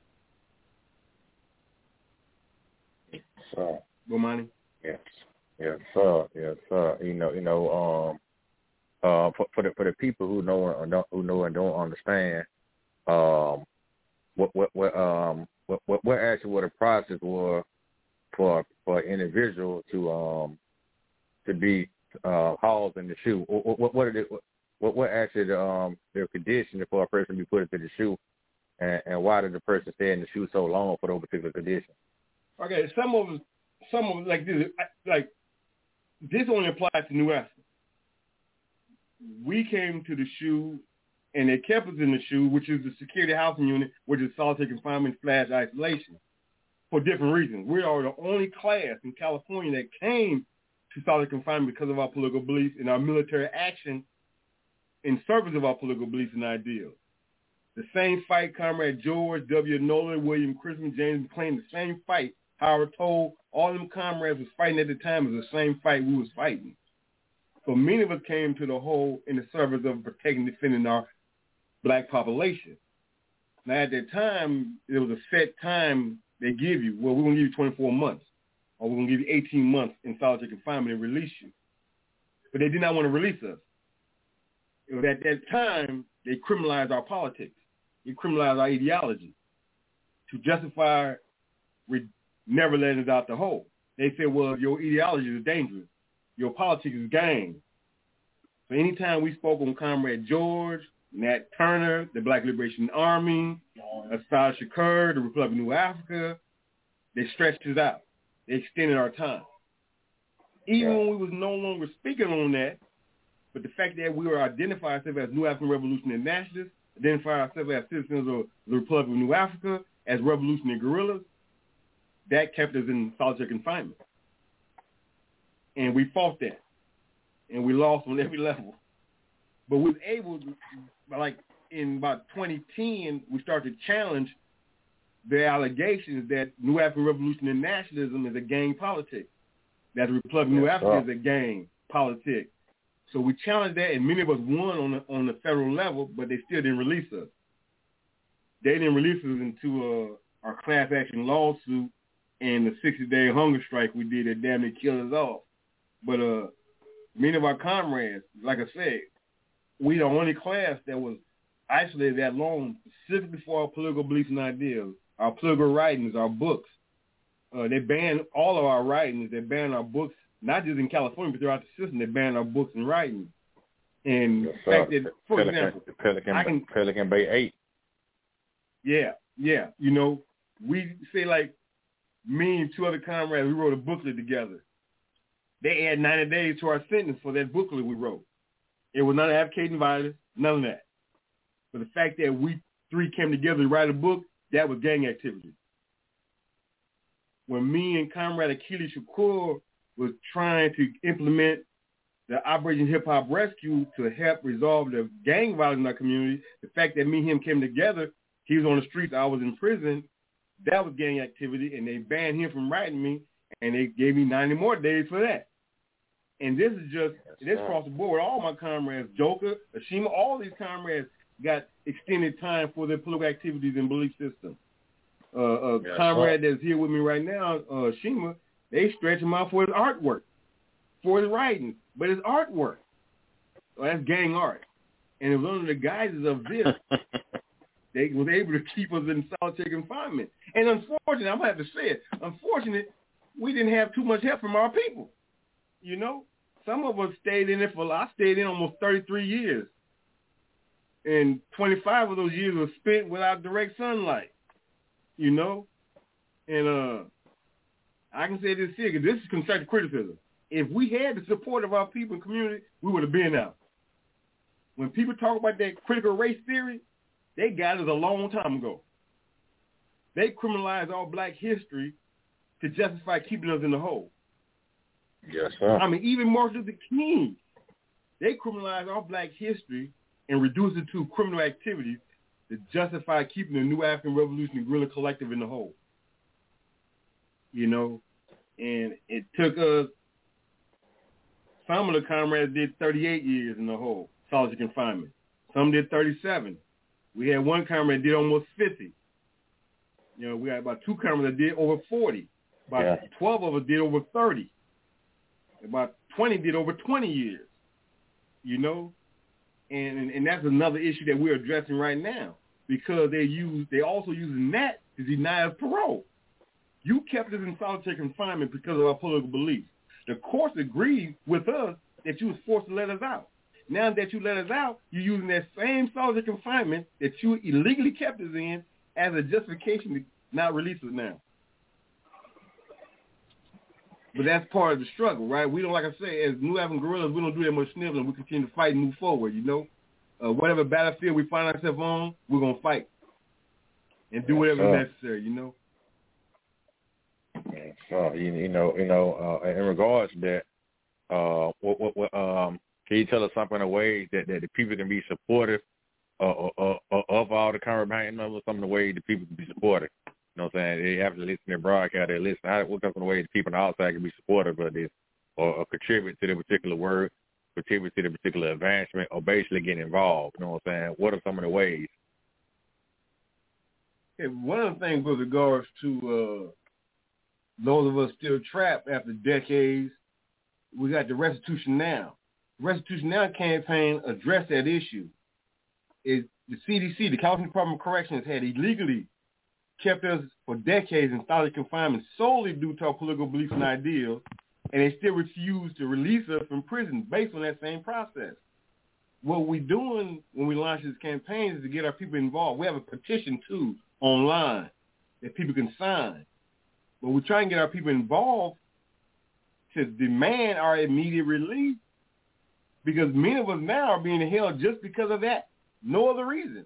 So, Bomani? Yes, yes, sir, yes, sir. You know, you know, um, uh, for, for the for the people who know or don't, who know and don't understand, um, what what what um what what, what actually what the process was for for an individual to um to be uh hauled in the shoe. What what what, it, what, what actually the um their condition for a person to be put into the shoe, and, and why did the person stay in the shoe so long for those particular conditions? Okay, some of us, some of us like this, like this only applies to New Africa. We came to the shoe, and they kept us in the shoe, which is the security housing unit, which is solitary confinement slash isolation, for different reasons. We are the only class in California that came to solitary confinement because of our political beliefs and our military action in service of our political beliefs and ideals. The same fight Comrade George, W. Nolan, William Christmas, James McClain, the same fight Howard Toll, all them comrades was fighting at the time is the same fight we was fighting. So many of us came to the whole in the service of protecting and defending our black population. Now at that time, there was a set time they give you. Well, we're going to give you twenty-four months, or we're going to give you eighteen months in solitary confinement and release you. but they did not want to release us. It was at that time they criminalized our politics. They criminalized our ideology to justify re- never letting us out the hole. They said, well, your ideology is dangerous. Your politics is gang. So anytime we spoke on Comrade George, Nat Turner, the Black Liberation Army, Assad Shakur, the Republic of New Africa, they stretched us out. They extended our time. Even when we was no longer speaking on that, but the fact that we were identifying ourselves as New African Revolutionary Nationalists, identify ourselves as citizens of the Republic of New Africa, as revolutionary guerrillas, that kept us in solitary confinement. And we fought that. And we lost on every level. But we were able to, like in about twenty ten, we started to challenge the allegations that New African Revolutionary Nationalism is a gang politic, that the Republic of New yes, Africa sir. is a gang politic. So we challenged that, and many of us won on the, on the federal level, but they still didn't release us. They didn't release us into uh, our class action lawsuit and the sixty-day hunger strike we did that damn near killed us off. But uh, many of our comrades, like I said, we the only class that was isolated that long specifically for our political beliefs and ideas, our political writings, our books. Uh, they banned all of our writings. They banned our books, not just in California, but throughout the system. They banned our books and writings. And Yes, the fact sir. that, for Pelican, example, Pelican, I can, Pelican Bay eight. Yeah, yeah. You know, we say like me and two other comrades, we wrote a booklet together. They add ninety days to our sentence for that booklet we wrote. It was not advocating violence, none of that. But the fact that we three came together to write a book, that was gang activity. When me and Comrade Akili Shakur was trying to implement the Operation Hip Hop Rescue to help resolve the gang violence in our community, the fact that me and him came together, he was on the streets, I was in prison, that was gang activity, and they banned him from writing me, and they gave me ninety more days for that. And this is just, this across the board, all my comrades, Joker, Ashima, all these comrades got extended time for their political activities and belief system. Uh, a yes, comrade sir. that's here with me right now, uh, Shima, they stretch him out for his artwork, for his writing, but his artwork. Well, that's gang art. And it was under the guises of this, they was able to keep us in solitary confinement. And unfortunately, I'm going to have to say it, unfortunately, we didn't have too much help from our people. You know, some of us stayed in it for, I stayed in almost thirty-three years. And twenty-five of those years were spent without direct sunlight, you know? And uh, I can say this here, because this is constructive criticism. If we had the support of our people and community, we would have been out. When people talk about that critical race theory, they got us a long time ago. They criminalized all black history to justify keeping us in the hole. Yes, sir. I mean, even Martin Luther King, they criminalized all black history and reduced it to criminal activities to justify keeping the New African Revolutionary Guerrilla Collective in the hole. You know, and it took us, some of the comrades did thirty-eight years in the hole, solitary confinement. Some did thirty-seven. We had one comrade that did almost fifty. You know, we had about two comrades that did over forty. About yeah. twelve of us did over thirty. About twenty did over twenty years, you know, and and that's another issue that we're addressing right now because they use they also using that to deny us parole. You kept us in solitary confinement because of our political beliefs. The courts agreed with us that you was forced to let us out. Now that you let us out, you're using that same solitary confinement that you illegally kept us in as a justification to not release us now. But that's part of the struggle, right? We don't, like I say, as New African guerrillas, we don't do that much sniveling. We continue to fight and move forward, you know? Uh, whatever battlefield we find ourselves on, we're going to fight and do whatever is necessary, you know? So, you, you know, you know, uh, in regards to that, uh, what, what, what, um, can you tell us something in a way that, that the people can be supportive uh, uh, uh, of all the current behind them, some of the way the people can be supportive? You know what I'm saying? They have to listen to their broadcast. They listen. How, what kind of way the people on the outside can be supportive of this or, or contribute to the particular work, contribute to the particular advancement, or basically get involved? You know what I'm saying? What are some of the ways? Okay, one of the things with regards to uh, those of us still trapped after decades, we got the restitution now. Restitution Now campaign addressed that issue. It, the C D C, the California Department of Corrections, had illegally kept us for decades in solitary confinement solely due to our political beliefs and ideals, and they still refuse to release us from prison based on that same process. What we're doing when we launch this campaign is to get our people involved. We have a petition, too, online that people can sign. But we're trying to get our people involved to demand our immediate release, because many of us now are being held just because of that. No other reason.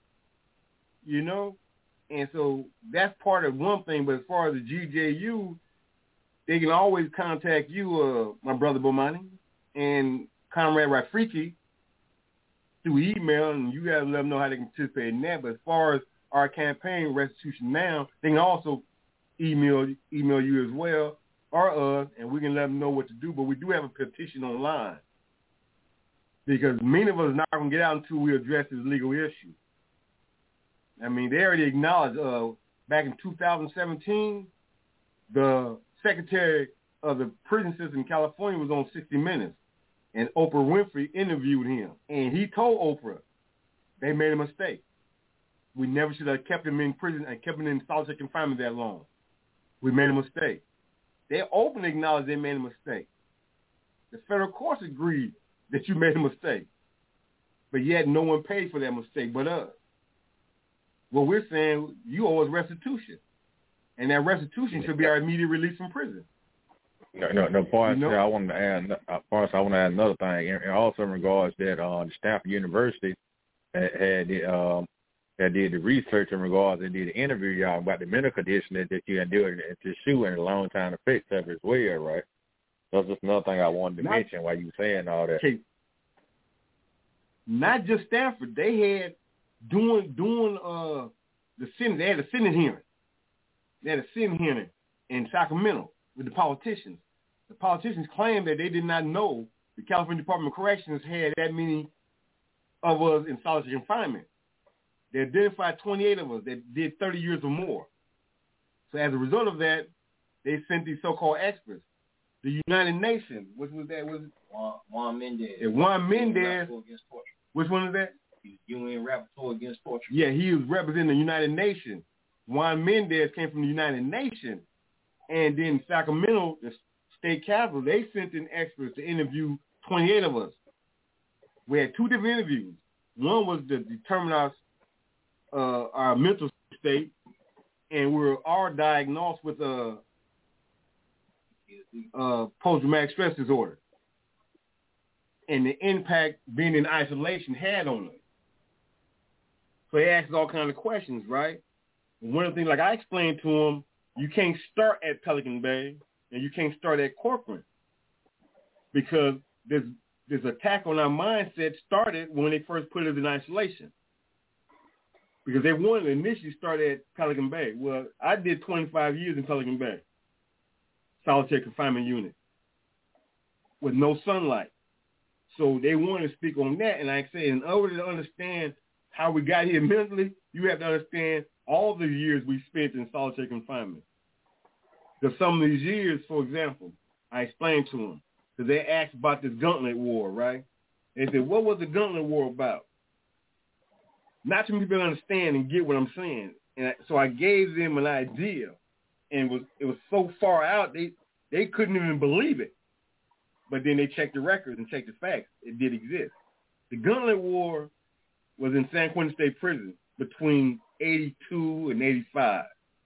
You know? And so that's part of one thing. But as far as the G J U, they can always contact you, uh, my brother Bomani, and Comrade Rafiki through email, and you got to let them know how they can participate in that. But as far as our campaign, Restitution Now, they can also email email you as well, or us, and we can let them know what to do. But we do have a petition online, because many of us are not going to get out until we address this legal issue. I mean, they already acknowledged uh, back in two thousand seventeen, the Secretary of the Prison System in California was on sixty minutes, and Oprah Winfrey interviewed him. And he told Oprah they made a mistake. We never should have kept him in prison and kept him in solitary confinement that long. We made a mistake. They openly acknowledged they made a mistake. The federal courts agreed that you made a mistake, but yet no one paid for that mistake but us. Well, we're saying you owe us restitution, and that restitution should be our immediate release from prison. No, no, no. Parts, you know? I want to add. Uh, parts, I want to add another thing, and also in regards that uh, the Stanford University had, had um, that did the research in regards and did the interview y'all about the medical condition that, that you had doing to shoe and the long time effects of it as well, right? That's just another thing I wanted to not, mention while you were saying all that. Okay. Not just Stanford, they had. Doing doing uh the Senate, they had a Senate hearing. They had a Senate hearing in Sacramento with the politicians. The politicians claimed that they did not know the California Department of Corrections had that many of us in solitary confinement. They identified twenty-eight of us that did thirty years or more. So as a result of that, they sent these so-called experts. The United Nations, which was that? Was Juan, Juan Mendez. Yeah, Juan Mendez. Which one is that? He's U N Rapporteur against torture. Yeah, he was representing the United Nations. Juan Mendez came from the United Nations. And then Sacramento, the state capital, they sent in experts to interview twenty-eight of us. We had two different interviews. One was to determine our, uh, our mental state, and we were all diagnosed with a uh, uh, post-traumatic stress disorder, and the impact being in isolation had on us. So they asked all kinds of questions, right? And one of the things, like I explained to them, you can't start at Pelican Bay and you can't start at Corcoran, because this this attack on our mindset started when they first put us in isolation, because they wanted to initially start at Pelican Bay. Well, I did twenty-five years in Pelican Bay, solitary confinement unit, with no sunlight. So they wanted to speak on that, and like I say, in order to understand how we got here mentally, you have to understand all the years we spent in solitary confinement. Because some of these years, for example, I explained to them, because they asked about this Gauntlet War, right? They said, what was the Gauntlet War about? Not too many people understand and get what I'm saying. And I, so I gave them an idea, and it was, it was so far out, they, they couldn't even believe it. But then they checked the records and checked the facts. It did exist. The Gauntlet War was in San Quentin State Prison between eighty-two and eighty-five.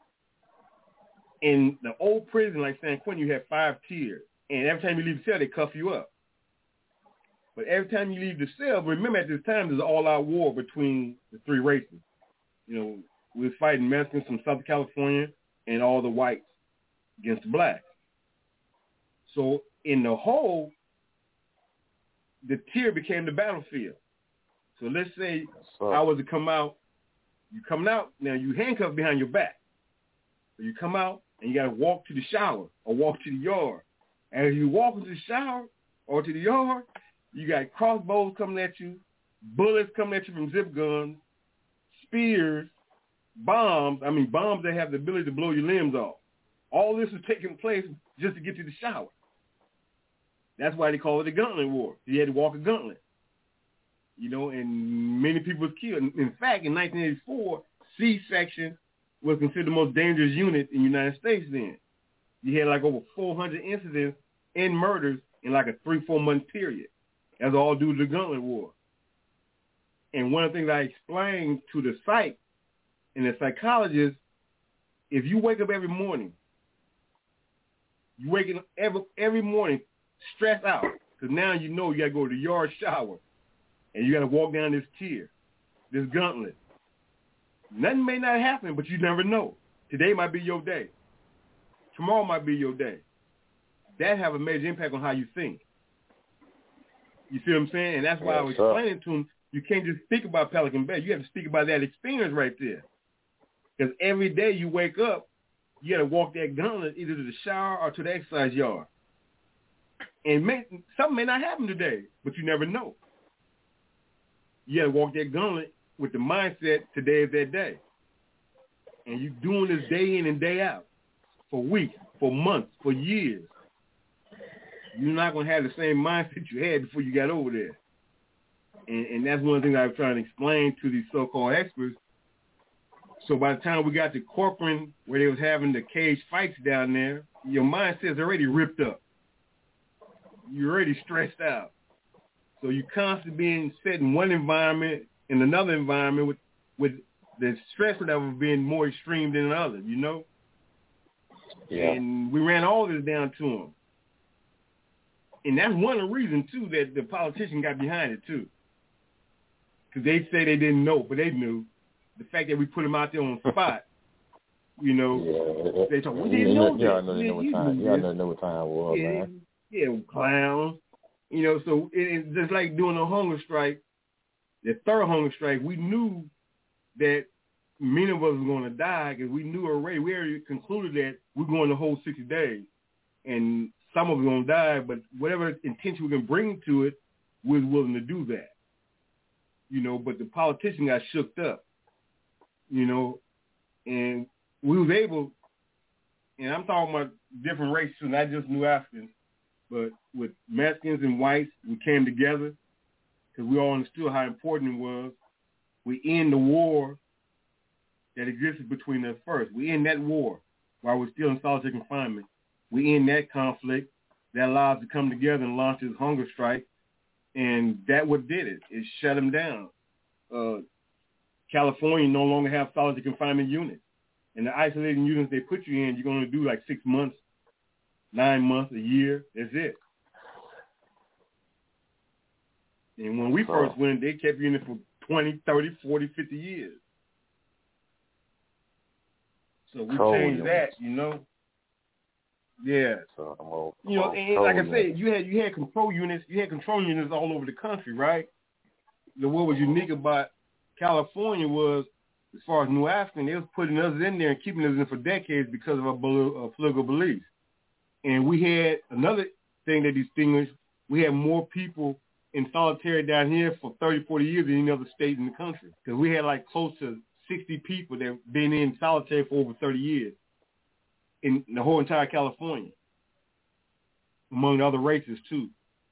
In the old prison like San Quentin, you had five tiers. And every time you leave the cell, they cuff you up. But every time you leave the cell, remember at this time, there's an all-out war between the three races. You know, we were fighting Mexicans from Southern California and all the whites against the blacks. So in the whole, the tier became the battlefield. So let's say so, I was to come out, you coming out, now you handcuffed behind your back. So you come out and you got to walk to the shower or walk to the yard. And as you walk into the shower or to the yard, you got crossbows coming at you, bullets coming at you from zip guns, spears, bombs. I mean, bombs that have the ability to blow your limbs off. All this is taking place just to get to the shower. That's why they call it the Gauntlet War. He had to walk a gauntlet. You know, and many people were killed. In fact, in nineteen eighty-four, C-section was considered the most dangerous unit in the United States then. You had like over four hundred incidents and murders in like a three, four-month period. That's all due to the Gauntlet War. And one of the things I explained to the psych and the psychologist, if you wake up every morning, you wake up every, every morning stressed out, because now you know you got to go to the yard shower, and you got to walk down this tier, this gauntlet. Nothing may not happen, but you never know. Today might be your day. Tomorrow might be your day. That have a major impact on how you think. You see what I'm saying? And that's why yes, I was explaining to him, you can't just speak about Pelican Bay. You have to speak about that experience right there. Because every day you wake up, you got to walk that gauntlet either to the shower or to the exercise yard. And may, something may not happen today, but you never know. You got to walk that gauntlet with the mindset today is that day. And you're doing this day in and day out for weeks, for months, for years. You're not going to have the same mindset you had before you got over there. And, and that's one thing I was trying to explain to these so-called experts. So by the time we got to Corcoran, where they was having the cage fights down there, your mindset's already ripped up. You're already stressed out. So you're constantly being set in one environment in another environment with, with the stress level being more extreme than another, you know? Yeah. And we ran all this down to them. And that's one of the reasons, too, that the politician got behind it, too. Because they say they didn't know, but they knew. The fact that we put them out there on the spot, you know, yeah. they talk, we didn't know yeah, this. I know, you know what time, yeah, I know, know what time it was, yeah, man. Yeah, clowns. You know, so it, it's just like doing a hunger strike, the third hunger strike, we knew that many of us were going to die because we knew already, we already concluded that we're going the whole sixty days. And some of us are going to die, but whatever intention we can bring to it, we're willing to do that. You know, but the politician got shook up. You know, and we was able, and I'm talking about different races, not just New Africans, but with Mexicans and whites, we came together because we all understood how important it was. We end the war that existed between us first. We end that war while we're still in solitary confinement. We end that conflict that allowed us to come together and launch this hunger strike, and that what did it. It shut them down. Uh, California no longer have solitary confinement units. And the isolating units they put you in, you're going to do like six months, nine months, a year. That's it. And when we first oh. went, they kept you in it for twenty, thirty, forty, fifty years. So we oh, changed yeah. that, you know. Yeah. So, oh, you know, and, and like I said, you had you had control units, you had control units all over the country, right? The what was unique about California was, as far as New African, they was putting us in there and keeping us in for decades because of our political beliefs. And we had another thing that distinguished, we had more people in solitary down here for thirty, forty years than any other state in the country. Because we had like close to sixty people that have been in solitary for over thirty years in the whole entire California, among other races too.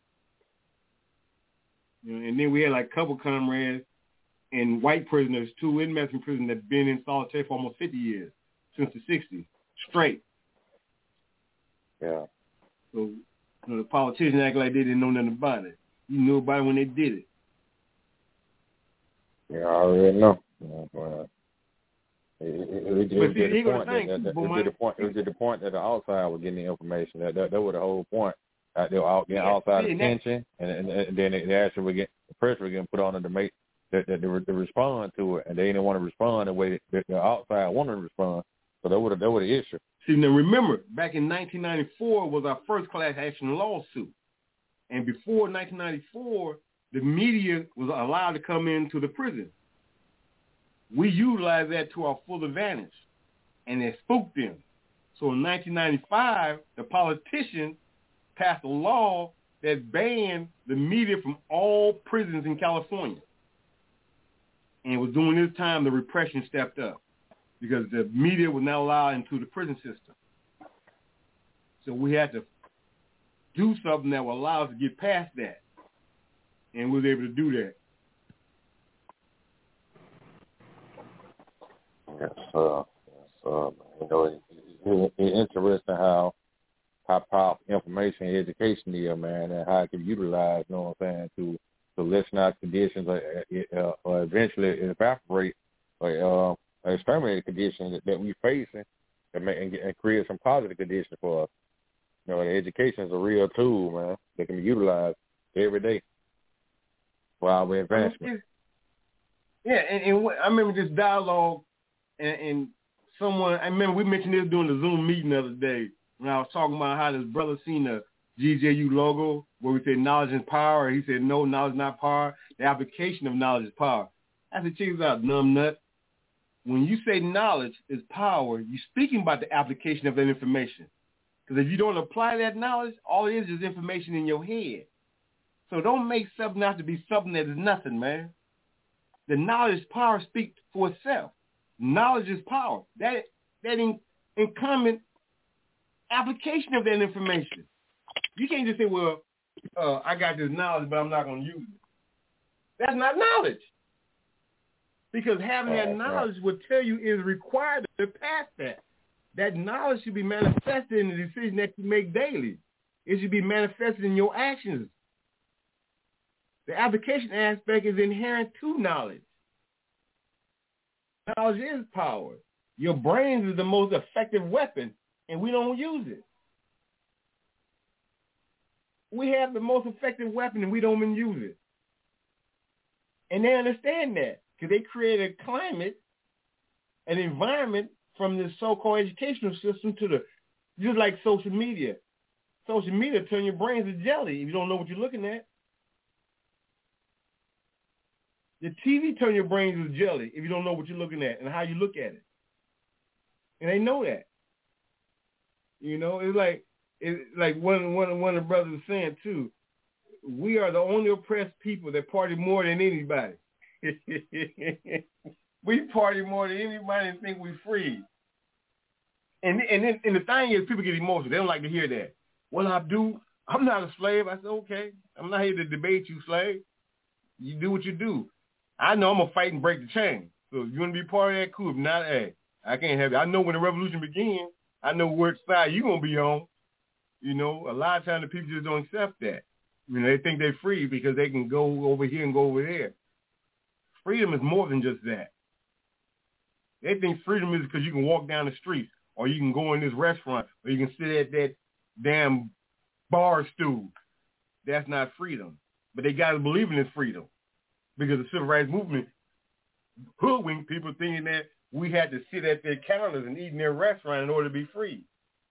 You know, and then we had like a couple comrades and white prisoners, too, in Mexican prison that have been in solitary for almost fifty years, since the sixties, straight. Yeah. So, you know, the politicians act like they didn't know nothing about it. You knew about it when they did it. Yeah, I already know. Yeah, well, it, it, it, it, it, it, it, was the point, it was at the point that the outside was getting the information. That that, that was the whole point. Uh, they were out getting yeah, outside yeah, attention, and, and, and then they, they actually were getting, the pressure was getting put on them to make That, that they, re- they respond to it, and they didn't want to respond the way that the outside wanted to respond. So that would that was the issue. See, now remember, back in nineteen ninety-four was our first class action lawsuit, and before nineteen ninety-four, the media was allowed to come into the prison. We utilized that to our full advantage, and it spooked them. So in nineteen ninety-five, the politicians passed a law that banned the media from all prisons in California. And it was during this time the repression stepped up because the media was not allowed into the prison system. So we had to do something that will allow us to get past that. And we was able to do that. Yes, uh, yes, uh, you know, it, it, it's interesting how how powerful information and education is, man, and how it can be utilized, you know what I'm saying, to to lessen our conditions or, uh, or eventually evaporate or uh, exterminate conditions that, that we're facing and, make, and, and create some positive conditions for us. You know, education is a real tool, man, that can be utilized every day for our advancement. Yeah, and, and what, I remember this dialogue, and, and someone, I remember we mentioned this during the Zoom meeting the other day when I was talking about how this brother seen the G J U logo where we said knowledge is power. He said, no, knowledge is not power. The application of knowledge is power. I said, check this out, numb nut. When you say knowledge is power, you're speaking about the application of that information. Because if you don't apply that knowledge, all it is is information in your head. So don't make something out to be something that is nothing, man. The knowledge power speaks for itself. Knowledge is power. That that in, incumbent application of that information. You can't just say, well, uh, I got this knowledge, but I'm not going to use it. That's not knowledge. Because having that knowledge will tell you is required to pass that. That knowledge should be manifested in the decision that you make daily. It should be manifested in your actions. The application aspect is inherent to knowledge. Knowledge is power. Your brain is the most effective weapon, and we don't use it. We have the most effective weapon, and we don't even use it. And they understand that because they created a climate, an environment from the so-called educational system to the, just like social media. Social media turn your brains to jelly if you don't know what you're looking at. The T V turn your brains to jelly if you don't know what you're looking at and how you look at it. And they know that. You know, it's like it's like one one one of the brothers was saying too. We are the only oppressed people that party more than anybody. We party more than anybody and think we're free. And and then, and the thing is, people get emotional. They don't like to hear that. Well, I do. I'm not a slave. I said, okay. I'm not here to debate you, slave. You do what you do. I know I'm going to fight and break the chain. So if you want to be part of that, cool. If not, hey, I can't have it. I know when the revolution begins, I know which side you're going to be on. You know, a lot of times the people just don't accept that. You know, they think they're free because they can go over here and go over there. Freedom is more than just that. They think freedom is because you can walk down the street or you can go in this restaurant or you can sit at that damn bar stool. That's not freedom. But they got to believe in this freedom because the civil rights movement hoodwinked people thinking that we had to sit at their counters and eat in their restaurant in order to be free.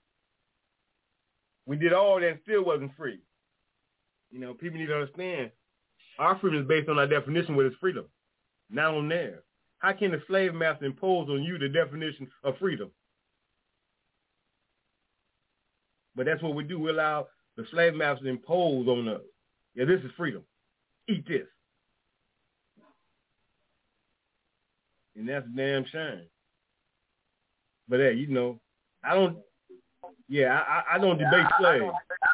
We did all that and still wasn't free. You know, people need to understand our freedom is based on our definition of what is freedom, not on theirs. How can the slave master impose on you the definition of freedom? But that's what we do. We allow the slave master to impose on us. Yeah, this is freedom. Eat this. And that's a damn shame. But hey, you know, I don't, yeah, I, I don't debate slaves.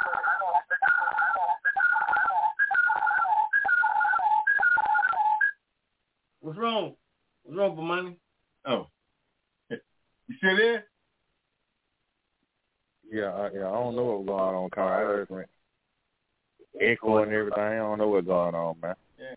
What's wrong? What's wrong with money? Oh. You still there? Yeah, I, yeah, I don't know what's going on, Carl. I heard some echo and everything. I don't know what's going on, man.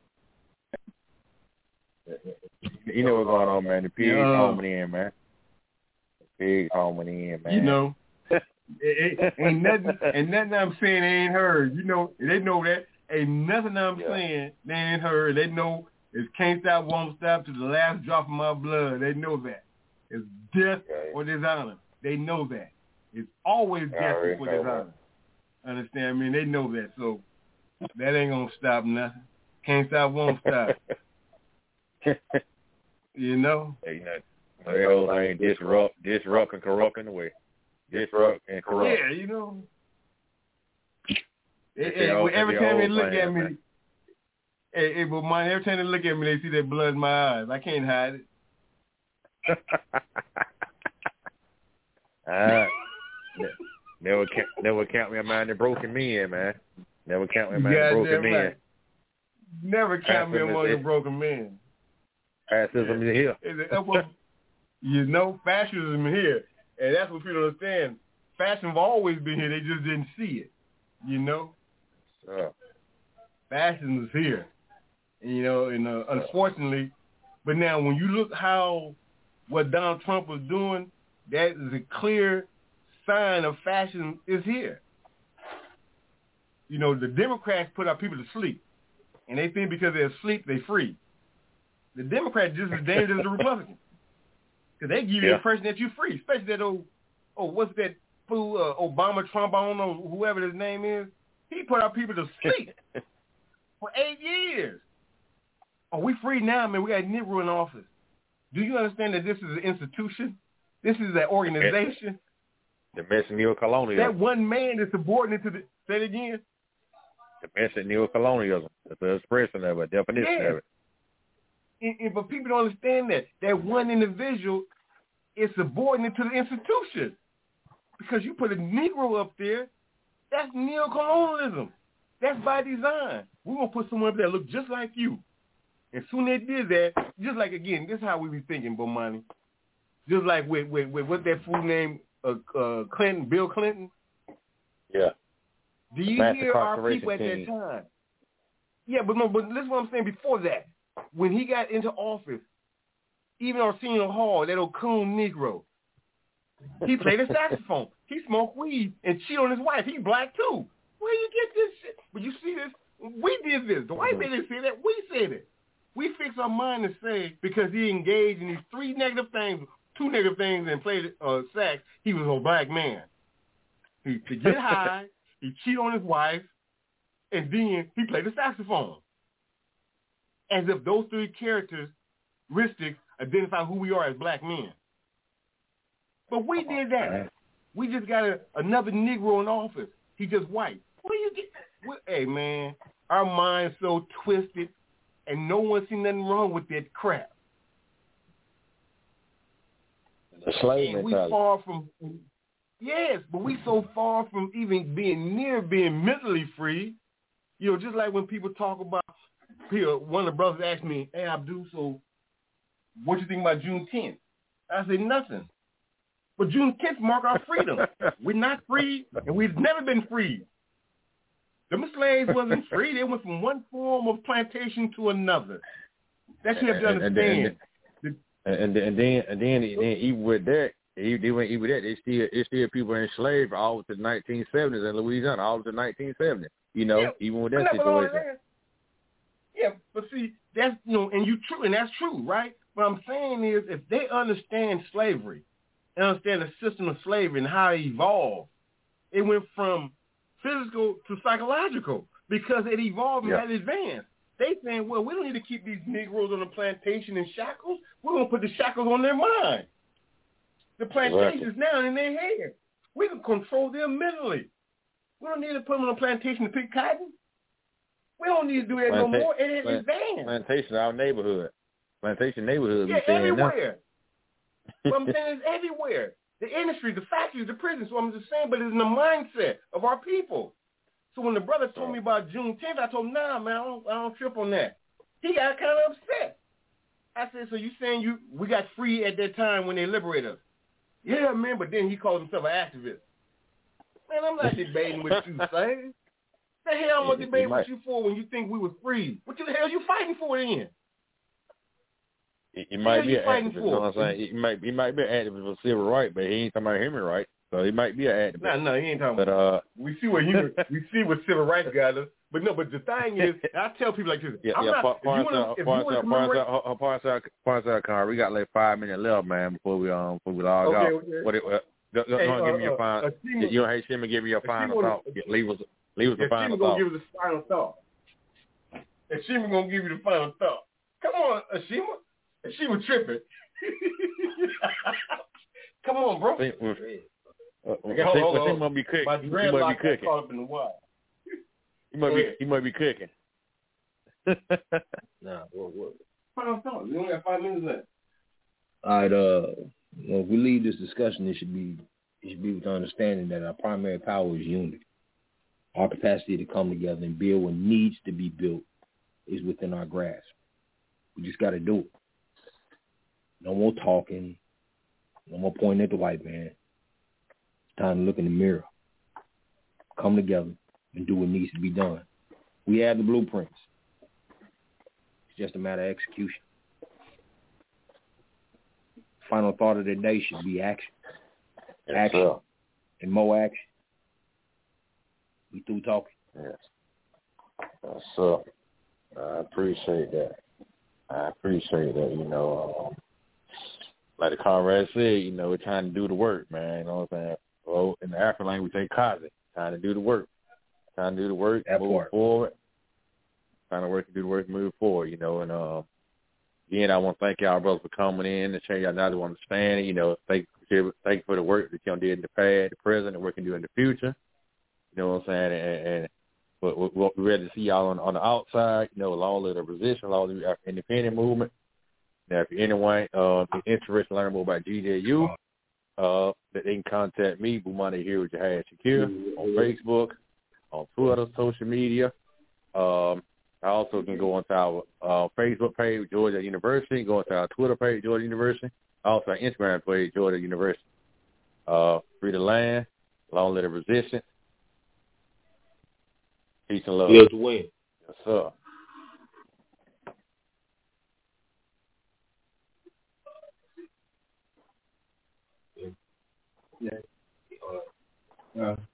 Yeah. You know what's going on, man. The pig's yeah. homing in, man. The pig's homing in, man. You know. it, it, ain't nothing, and nothing I'm saying they ain't heard. You know, they know that. Ain't nothing I'm yeah. saying they ain't heard. They know it's can't stop, won't stop to the last drop of my blood. They know that. It's death yeah. or dishonor. They know that. It's always death or dishonor. Understand? I mean, they know that. So that ain't going to stop nothing. Can't stop, won't stop. You know? Hey, you know, that whole thing, disrupt, disrupt and corrupt in the way. Disrupt and corrupt. Yeah, you know. It, it, all, every time they look at me, hey, hey, but man, every time they look at me, they see that blood in my eyes. I can't hide it. uh, Never, count, never count me among the broken men, man. Never count me among the broken men. Right. Never count me among the broken men. Fascism is here. You know, fascism is here, and that's what people understand. Fascism have always been here. They just didn't see it. You know, uh, fascism is here. And, you know, and uh, unfortunately, but now when you look how what Donald Trump was doing, that is a clear sign of fascism is here. You know, the Democrats put our people to sleep, and they think because they're asleep, they're free. The Democrats just as dangerous as the Republicans, because they give you yeah. the impression that you're free, especially that old, oh, what's that fool, uh, Obama, Trump, I don't know, whoever his name is. He put our people to sleep for eight years. Oh, we free now, man. We got Negro in office. Do you understand that this is an institution? This is an organization. The mess of neo-colonialism. That one man is subordinate to the, say it again? The mess of neo-colonialism. That's the expression of it, definition yeah. of it. And, and, but people don't understand that. That one individual is subordinate to the institution. Because you put a Negro up there, that's neo-colonialism. That's by design. We're going to put someone up there that look just like you. And soon they did that, just like, again, this is how we be thinking, Bomani. Just like with, with, with what that fool named uh, uh, Clinton, Bill Clinton. Yeah. Do you Master hear our people at team. that time? Yeah, but no, but listen to what I'm saying before that. When he got into office, even Arsenio Hall, that old coon Negro, he played a saxophone. He smoked weed and cheated on his wife. He black too. Where you get this shit? But you see this? We did this. The white man didn't say that. We said it. We fix our mind to say because he engaged in these three negative things, two negative things, and played uh, sax, he was a black man. He to get high, he cheated on his wife, and then he played the saxophone. As if those three characteristics identify who we are as black men. But we did that. We just got a, another Negro in office. He just white. Where you get? Where, hey man, our mind's so twisted. And no one see nothing wrong with that crap. The slave and we far from, yes, but we so far from even being near being mentally free. You know, just like when people talk about, here, one of the brothers asked me, hey, Abdul, so what you think about Juneteenth? I said, nothing. But Juneteenth mark our freedom. We're not free, and we've never been free. Them slaves wasn't free. They went from one form of plantation to another. That's what you have to understand. And, and, and, and then, and then, and then, even with that, even with that, they still, it's still people enslaved all to the nineteen seventies in Louisiana, all to the nineteen seventies. You know, yeah, even with that situation. That. Yeah, but see, that's you know, and you true, and that's true, right? What I'm saying is, if they understand slavery, and understand the system of slavery and how it evolved, it went from physical to psychological because it evolved and yeah. had advanced. They saying, well, we don't need to keep these Negroes on the plantation in shackles. We're going to put the shackles on their mind. The plantation is now in their head. We can control them mentally. We don't need to put them on a plantation to pick cotton. We don't need to do that Planta- no more. It is advanced. Plantation, our neighborhood. Plantation neighborhood. Yeah, everywhere. What I'm saying is everywhere. The industry, the factories, the prisons. So I'm just saying, but it's in the mindset of our people. So when the brother told me about Juneteenth, I told him, nah, man, I don't, I don't trip on that. He got kind of upset. I said, so you saying you we got free at that time when they liberated us? Yeah, man, but then he called himself an activist. Man, I'm not debating with you, son. The hell am I debating with you for when you think we was free? What the hell are you fighting for then? He, he might be an activist, you know what I'm saying? He might, he might be an activist for civil rights, but he ain't talking about human rights. So he might be an activist. No, no, he ain't talking but, about uh, we see what human, we see what civil rights got us. But no, but the thing is, I tell people like this. Yeah, I'm yeah, not, point out, point out, point out, point out, point out, Conrad. We got like five minutes left, man, before we um before we log okay, off. Okay. What it, uh, don't, hey, don't uh, give me your uh, final. Uh, Shima, you don't hate Shima give me your final Shima, thought. Yeah, leave us, leave us yeah, the final Shima thought. gonna give us the final thought. And Shima gonna give you the final thought. Come on, Ashima. Ashima tripping. Come on, bro. Think, uh, uh, okay, hold, hold, hold. He might be cooking. My he might be cooking. Caught up in the wire. He might be. He might be cooking. Nah, what, what? Final thought. We only got five minutes left. All right. Uh, well, if we leave this discussion, it should be it should be with the understanding that our primary power is unity. Our capacity to come together and build what needs to be built is within our grasp. We just got to do it. No more talking. No more pointing at the white man. It's time to look in the mirror. Come together and do what needs to be done. We have the blueprints. It's just a matter of execution. Final thought of the day should be action. Yes, action. Sir. And more action. We through talking. Yes. Yes, sir. I appreciate that. I appreciate that, you know. Um, like the comrade said, you know, we're trying to do the work, man. You know what I'm saying? Well, in the African language, we say kazi. Trying to do the work. Trying to do the work, that move part. forward. Trying to work and do the work, move forward, you know. And uh, again, I want to thank y'all brothers for coming in and sharing y'all knowledge and understanding. You know, thank you, thank you for the work that y'all did in the past, the present, and work you do in the future. You know what I'm saying? And, and but we're ready to see y'all on, on the outside, you know, along with the position, along with the independent movement. Now, if anyone uh, is interested in learning more about G J U, uh, they can contact me, Bumani here with Jihad Shakir, on Facebook, on Twitter, social media. Um, I also can go onto our uh, Facebook page, Georgia University, go onto our Twitter page, Georgia University, also our Instagram page, Georgia University. Uh, free the land, long live the resistance. Peace and love. Build to win. Yes, sir. Yeah. Uh, uh,